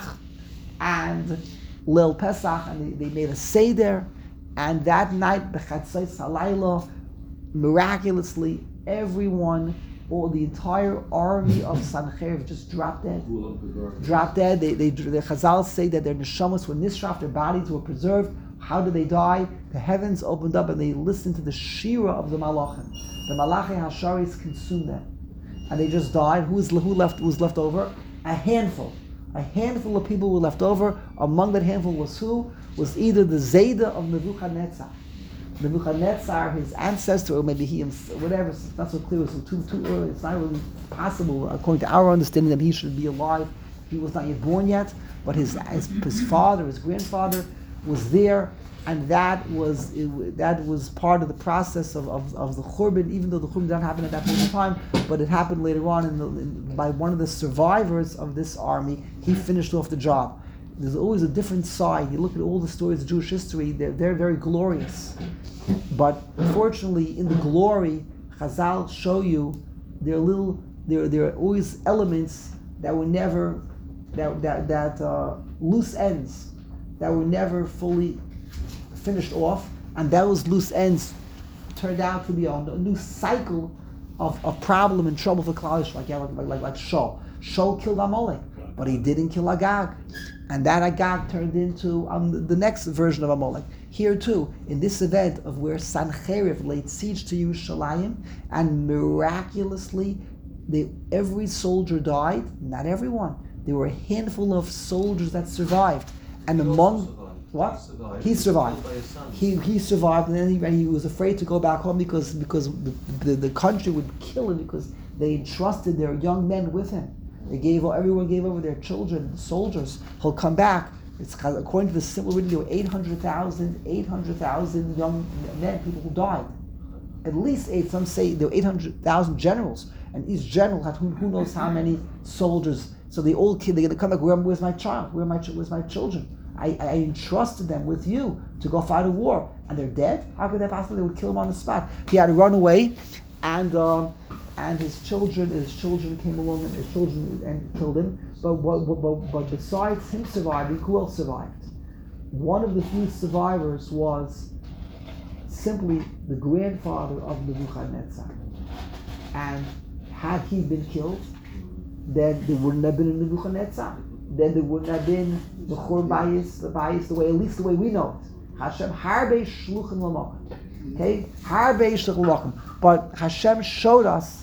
and Lil Pesach, and they made a Seder, and that night, B'chatzos Halayla, miraculously, everyone, or the entire army of Sancherib just dropped dead. Dropped dead. The Chazal say that their neshamas were nishraf, their bodies were preserved. How did they die? The heavens opened up and they listened to the shira of the malachim. The malachi hasharis consumed them, and they just died. Who was left over? A handful. A handful of people were left over. Among that handful was who? Was either the Zayda of Nebuchadnezzar. Nebuchadnezzar, his ancestor, or maybe he himself, whatever, it's not so clear, it's too early, it's not really possible, according to our understanding, that he should be alive. He was not yet born yet, but his father, his grandfather, was there, and that was part of the process of the Churban, even though the Churban didn't happen at that point in time, but it happened later on by one of the survivors of this army. He finished off the job. There's always a different side. You look at all the stories of Jewish history, they're very glorious. But unfortunately, in the glory, Chazal show you there are always elements that were never, loose ends, that were never fully finished off, and those loose ends turned out to be a new cycle of problem and trouble for Klal Yisrael, like Shaul. Shaul killed Amalek, but he didn't kill Agag. And that Agag turned into the next version of Amalek. Here too, in this event of where Sancherib laid siege to Yerushalayim, and miraculously, every soldier died. Not everyone. There were a handful of soldiers that survived. And among what? He survived. He survived, and then he was afraid to go back home because the country would kill him, because they entrusted their young men with him. Everyone gave over their children, the soldiers. He'll come back. It's according to the simple reading, there were 800,000 young men, people who died. At least some say there were 800,000 generals, and each general had who knows how many soldiers. So they're going to come back. Where's my child? Where's my children? I entrusted them with you to go fight a war, and they're dead. How could that possibly? They would kill him on the spot. He had to run away, and his children came along, and killed him. But besides him surviving, who else survived? One of the few survivors was simply the grandfather of Nebuchadnezzar. And had he been killed, then there wouldn't have been a Nebuchadnezzar. Then there wouldn't have been the Churban Bayis, at least the way we know it. Hashem harbe shluchim l'mokim. Okay, harbe shluchim l'mokim. But Hashem showed us,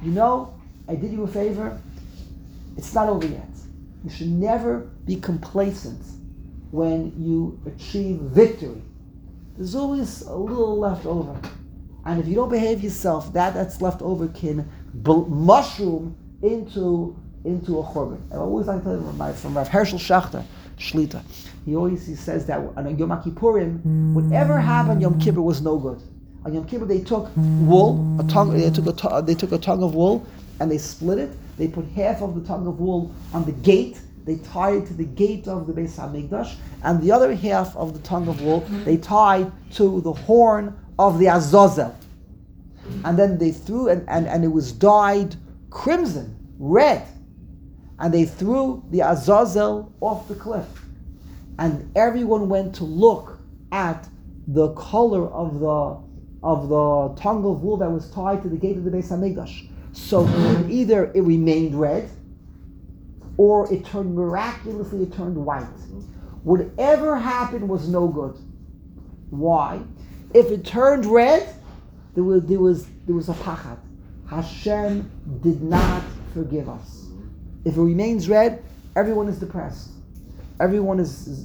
I did you a favor. It's not over yet. You should never be complacent when you achieve victory. There's always a little left over. And if you don't behave yourself, that's left over can mushroom into a churban. I always like to tell you from Rav Hershel Schachter, Shlita. He says that on Yom Kippurim, whatever happened on Yom Kippur was no good. On Yom Kippur they took wool, they took a tongue of wool, and they split it. They put half of the tongue of wool on the gate. They tied it to the gate of the Beis HaMikdash, and the other half of the tongue of wool they tied to the horn of the Azazel. And then they threw, and it was dyed crimson, red. And they threw the Azazel off the cliff. And everyone went to look at the color of the tongue of wool that was tied to the gate of the Beis HaMikdash. So either it remained red, or it turned white. Whatever happened was no good. Why? If it turned red, there was a pachad. Hashem did not forgive us. If it remains red, everyone is depressed. Everyone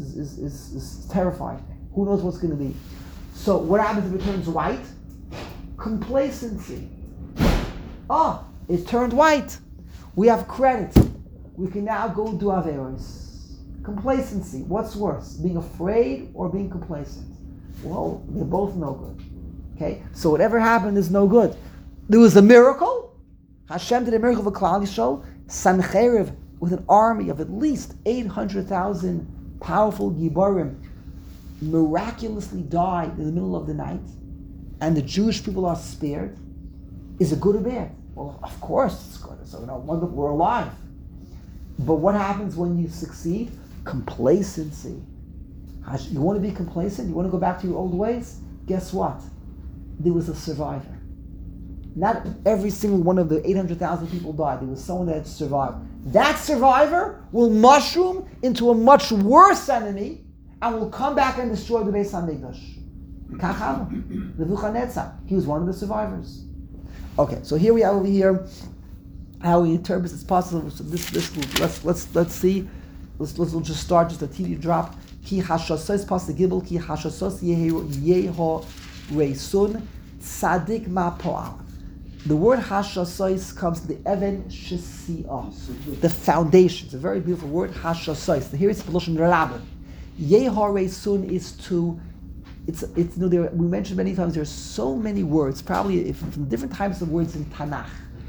is terrified. Who knows what's going to be? So what happens if it turns white? Complacency. Oh, it turned white. We have credit. We can now go do Averos. Complacency. What's worse? Being afraid or being complacent? Well, they're both no good. Okay? So whatever happened is no good. There was a miracle. Hashem did a miracle of a Klal Yisrael. Sancheriv, with an army of at least 800,000 powerful Giborim, miraculously died in the middle of the night, and the Jewish people are spared. Is it good or bad? Well, of course it's good. So wonderful, we're alive. But what happens when you succeed? Complacency. You want to be complacent? You want to go back to your old ways? Guess what? There was a survivor. Not every single one of the 800,000 people died. There was someone that survived. That survivor will mushroom into a much worse enemy and will come back and destroy the Beis HaMikdash. Nebuchadnezzar. He was one of the survivors. Okay, so here we are over here. How we interpret this possible. So let's see. We'll just start just a teeny drop. Ki hashasos pas the gibel ki hashasos yeho reisun tzadik ma po'al. The word hashasos comes from the even shesi'ah, the foundation. It's a very beautiful word, hashasos. Here it's Lashon Rabba. Yeho reisun is to. It's we mentioned many times. There are so many words, probably from different types of words in Tanakh.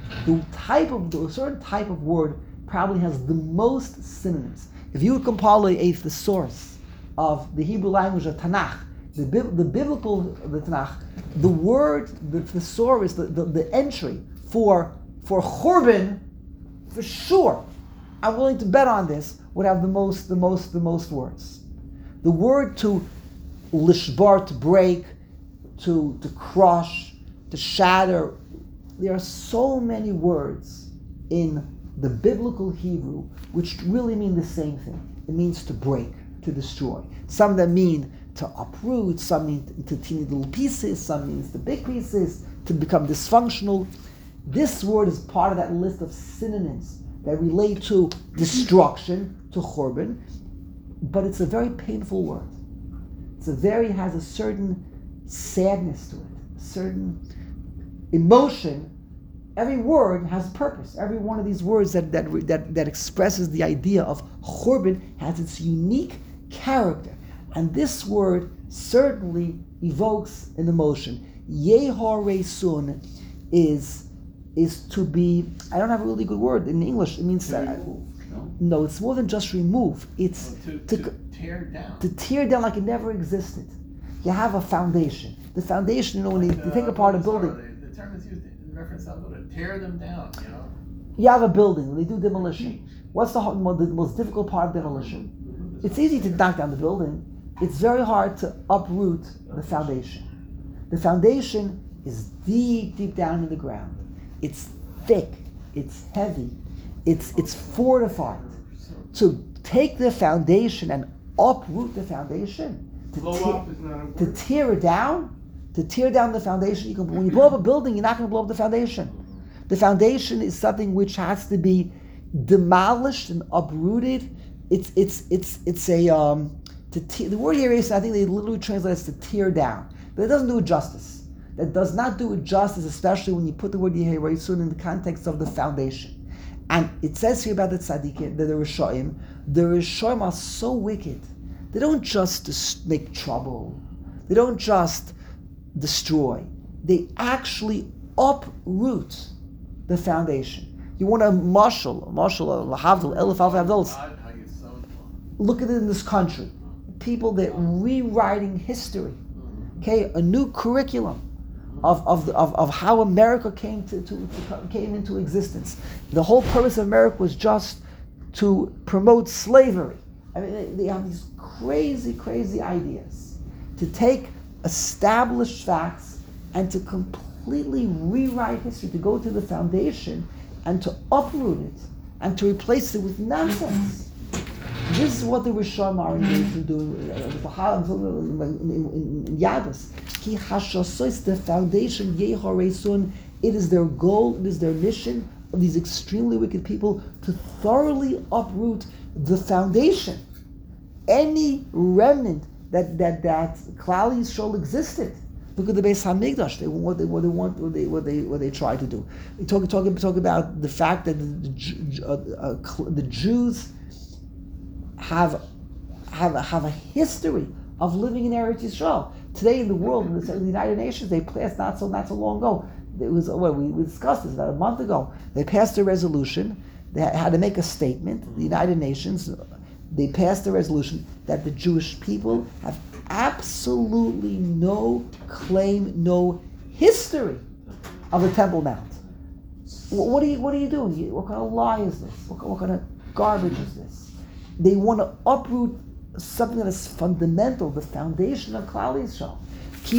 The certain type of word probably has the most synonyms. If you would compile the source of the Hebrew language of Tanakh, the biblical Tanakh, the word, the source, the entry for Churban, for sure, I'm willing to bet on this, would have the most words. The word to lishbar, to break, to crush, to shatter. There are so many words in the biblical Hebrew which really mean the same thing. It means to break, to destroy. Some of them mean to uproot, some mean to teeny little pieces, some means to big pieces, to become dysfunctional. This word is part of that list of synonyms that relate to destruction, to Churban, but it's a very painful word. It has a certain sadness to it, a certain emotion. Every word has a purpose. Every one of these words that expresses the idea of Churban has its unique character. And this word certainly evokes an emotion. Yehoresun is to be, I don't have a really good word in English. It means no, it's more than just remove. It's to tear down. To tear down like it never existed. You have a foundation. The foundation, when you take apart a building. The term is used in reference to tear them down, You have a building, when they do demolition. What's the most difficult part of demolition? It's easy to knock down the building. It's very hard to uproot the foundation. The foundation is deep down in the ground. It's thick, it's heavy, it's fortified. To take the foundation and uproot the foundation, to tear it down, to tear down the foundation. When you blow up a building, you're not going to blow up the foundation. The foundation is something which has to be demolished and uprooted. The word here is, I think they literally translate as to tear down, but it doesn't do it justice. That does not do it justice, especially when you put the word Yehoresun in the context of the foundation. And it says here about the tzaddikim, the Rishoim are so wicked. They don't just make trouble. They don't just destroy. They actually uproot the foundation. You want a mashal, lahavdil, elif alf. Look at it in this country. People that rewriting history. Okay, a new curriculum of how America came into existence. The whole purpose of America was just to promote slavery. I mean, they have these crazy ideas to take established facts and to completely rewrite history, to go to the foundation and to uproot it and to replace it with nonsense. This is what the Rishon are engaged in doing in Yadus. Ki hashasos, the foundation Yehoresun It is their goal, it is their mission of these extremely wicked people to thoroughly uproot the foundation, any remnant that Klal Yisrael existed. Look at the Beis Hamikdash. What they try to do. We talk about the fact that the Jews have a history of living in Eretz Yisrael. Today in the world, in the United Nations, they passed not so long ago. It was we discussed this about a month ago. They passed a resolution. They had to make a statement. The United Nations, they passed a resolution that the Jewish people have absolutely no claim, no history of the Temple Mount. What are you doing? What kind of lie is this? What kind of garbage is this? They want to uproot something that is fundamental, the foundation of Klal Yisrael. So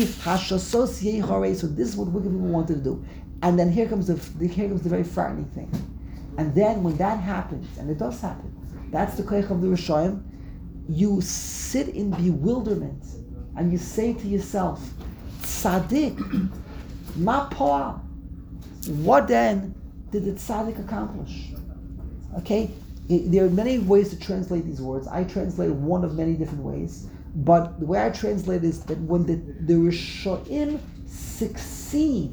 this is what wicked people wanted to do. And then here comes the very frightening thing. And then when that happens, and it does happen, that's the koach of the Rishonim, you sit in bewilderment and you say to yourself, Tzaddik, ma po'al. What then did the tzaddik accomplish? Okay, there are many ways to translate these words. I translate one of many different ways, but the way I translate is that when the Rishonim succeed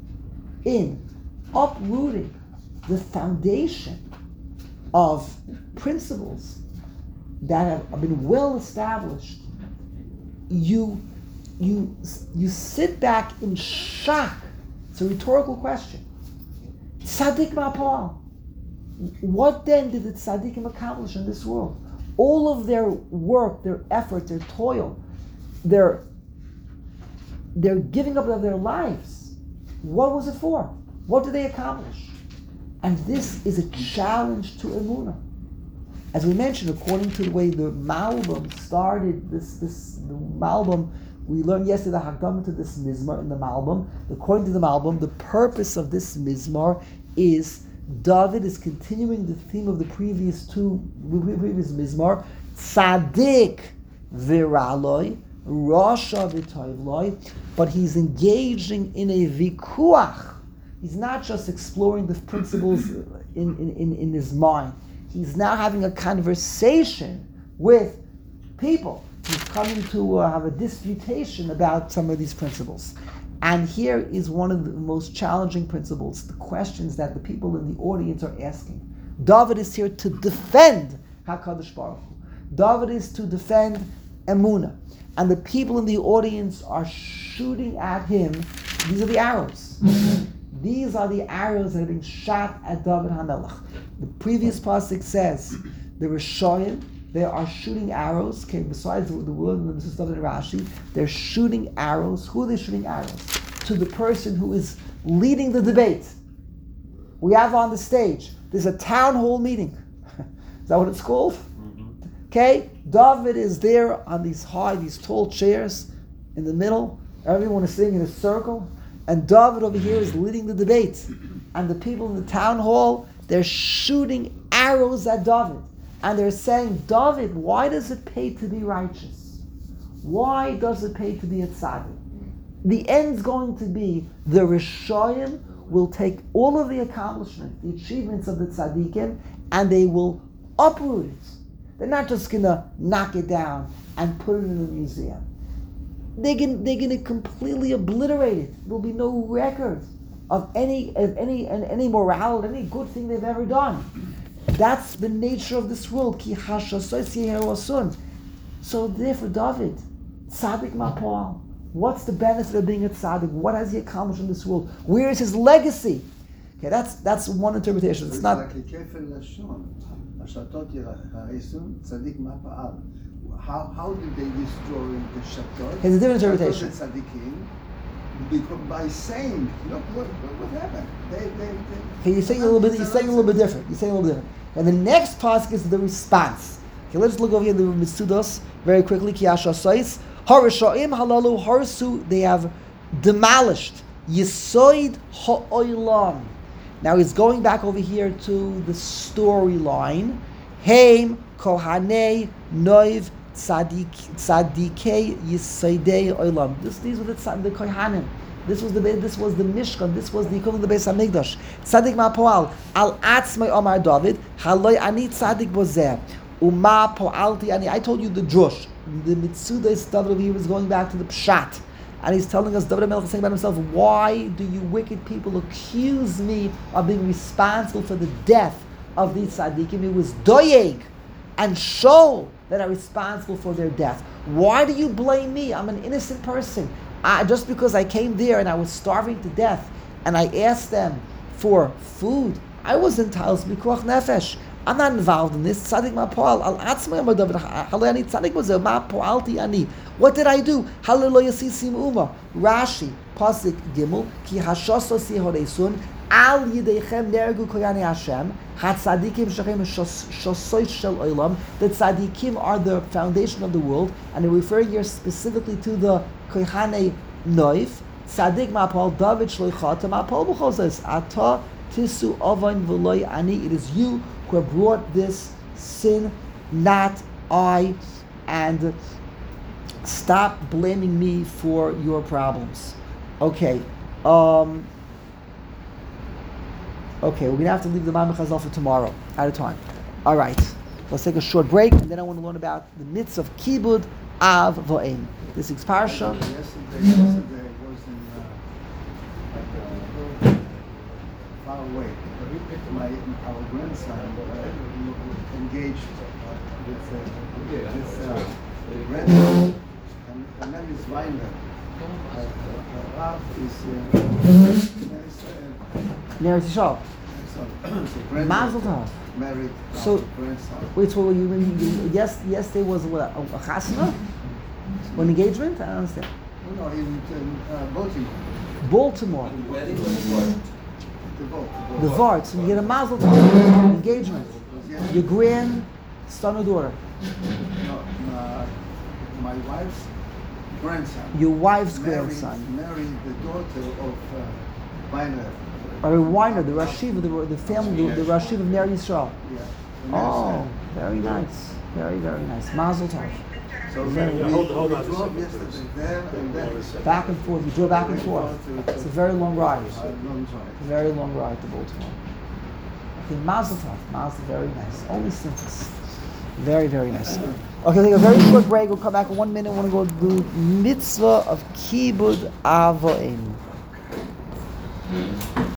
in uprooting the foundation of principles that have been well established, you sit back in shock. It's a rhetorical question. Tzaddik ma'apal. What then did the tzaddikim accomplish in this world? All of their work, their effort, their toil, their giving up of their lives, what was it for? What did they accomplish? And this is a challenge to Emunah. As we mentioned, according to the way the Malbim started, the Malbim, we learned yesterday the Hakdamah to this Mizmar in the Malbim. According to the Malbim, the purpose of this Mizmar is David is continuing the theme of the previous Mizmar, Tzaddik v'raloi, Rasha v'toivloi, but he's engaging in a vikuach. He's not just exploring the principles in his mind. He's now having a conversation with people. He's coming to have a disputation about some of these principles. And here is one of the most challenging principles, the questions that the people in the audience are asking. David is here to defend HaKadosh Baruch Hu. David is to defend Emunah. And the people in the audience are shooting at him. These are the arrows. These are the arrows that are being shot at David HaMelech. The previous pasuk says, the Rishonim, they are shooting arrows. Okay, besides the word in the David and Rashi, they're shooting arrows. Who are they shooting arrows? To the person who is leading the debate. We have on the stage, there's a town hall meeting. Is that what it's called? Okay, David is there on these tall chairs in the middle. Everyone is sitting in a circle. And David over here is leading the debate. And the people in the town hall, they're shooting arrows at David. And they're saying, David, why does it pay to be righteous? Why does it pay to be a tzaddik? The end's going to be the Rishonim will take all of the accomplishments, the achievements of the tzaddikim, and they will uproot it. They're not just going to knock it down and put it in a museum. They're going to completely obliterate it. There'll be no record of any morality, any good thing they've ever done. That's the nature of this world. Ki so therefore, David, tzaddik ma'poal. What's the benefit of being a tzaddik? What has he accomplished in this world? Where is his legacy? Okay, that's one interpretation. It's not. How did they destroy the Shatot? It's a different interpretation. By saying, look what happened. Okay, you're saying a little bit different. And the next pasuk is the response. Okay, let's look over here in the Mitzudos very quickly. Ki Ashasais Harashaim Halalu Harsu. They have demolished Yisoid Ha'olam. Now he's going back over here to the storyline. Haim Kohanei Noiv Tzadikei Yisoidei Olam. These were the Kohanim. This was the Mishkan. This was the equivalent of the Beis Hamikdash. Tzadik ma'poal al atzmei Omar David haloi ani tzadik bozeh uma poalti ani. I told you the drush. The Mitzudas David over here was going back to the Pshat, and he's telling us David HaMelech is saying about himself, why do you wicked people accuse me of being responsible for the death of these tzaddikim? It was doyeg and Shol that are responsible for their death. Why do you blame me? I'm an innocent person. Just because I came there and I was starving to death and I asked them for food, I was entitled to Pikuach Nefesh. I'm not involved in this. Tzadik ma'poal al atzmei Omar David haloi ani tzadik bozeh ma poalti ani. What did I do? Haloi lo yasisim uma. Rashi pasuk gimel ki hashosos yehoresun al yideichem nergu koyani Hashem hatzadikim shachem shosoy shel olam. The tzadikim are the foundation of the world, and they're referring here specifically to the koyhanei noif. Tzadik ma'poal David shloi chata ma'poal b'chol ata tisu ovain v'loi ani. It is you who have brought this sin, not I, and stop blaming me for your problems. Okay. Okay, we're going to have to leave the Ma'amad Chazal for tomorrow, out of time. All right, let's take a short break, and then I want to learn about the mitzvah of Kibud Av V'Eim. This week's parsha. Yesterday I was in far away. Our grandson engaged with this grandson, and her name is Weiner. Rav is Ner Yisrael. so Mazel tov. married So- grandson. Wait, so yesterday was what, a chasna? An engagement? I don't understand. No, in Baltimore. Baltimore. Wedding or divorce? The vote. The Vart. So you get a mazel tov engagement. Yes. Your grandson or daughter. No, my wife's grandson. Your wife's married grandson. the daughter of Weiner. Or a Weiner, the Rashiv, the family, the Rashiv of Ner Yisrael. Yeah. Oh, very nice. Very, very nice. Mazel tov. So Very we nice. Hold on a drove second. yesterday there and then Back and forth. You drove back and forth. It's a very long ride. long drive. Very long ride to Baltimore. Okay, Mazel tov. Mazel, very nice. Only simple. Very, very nice. Okay, take a very short break. We'll come back in 1 minute. I want to go do mitzvah of Kibud Avoim.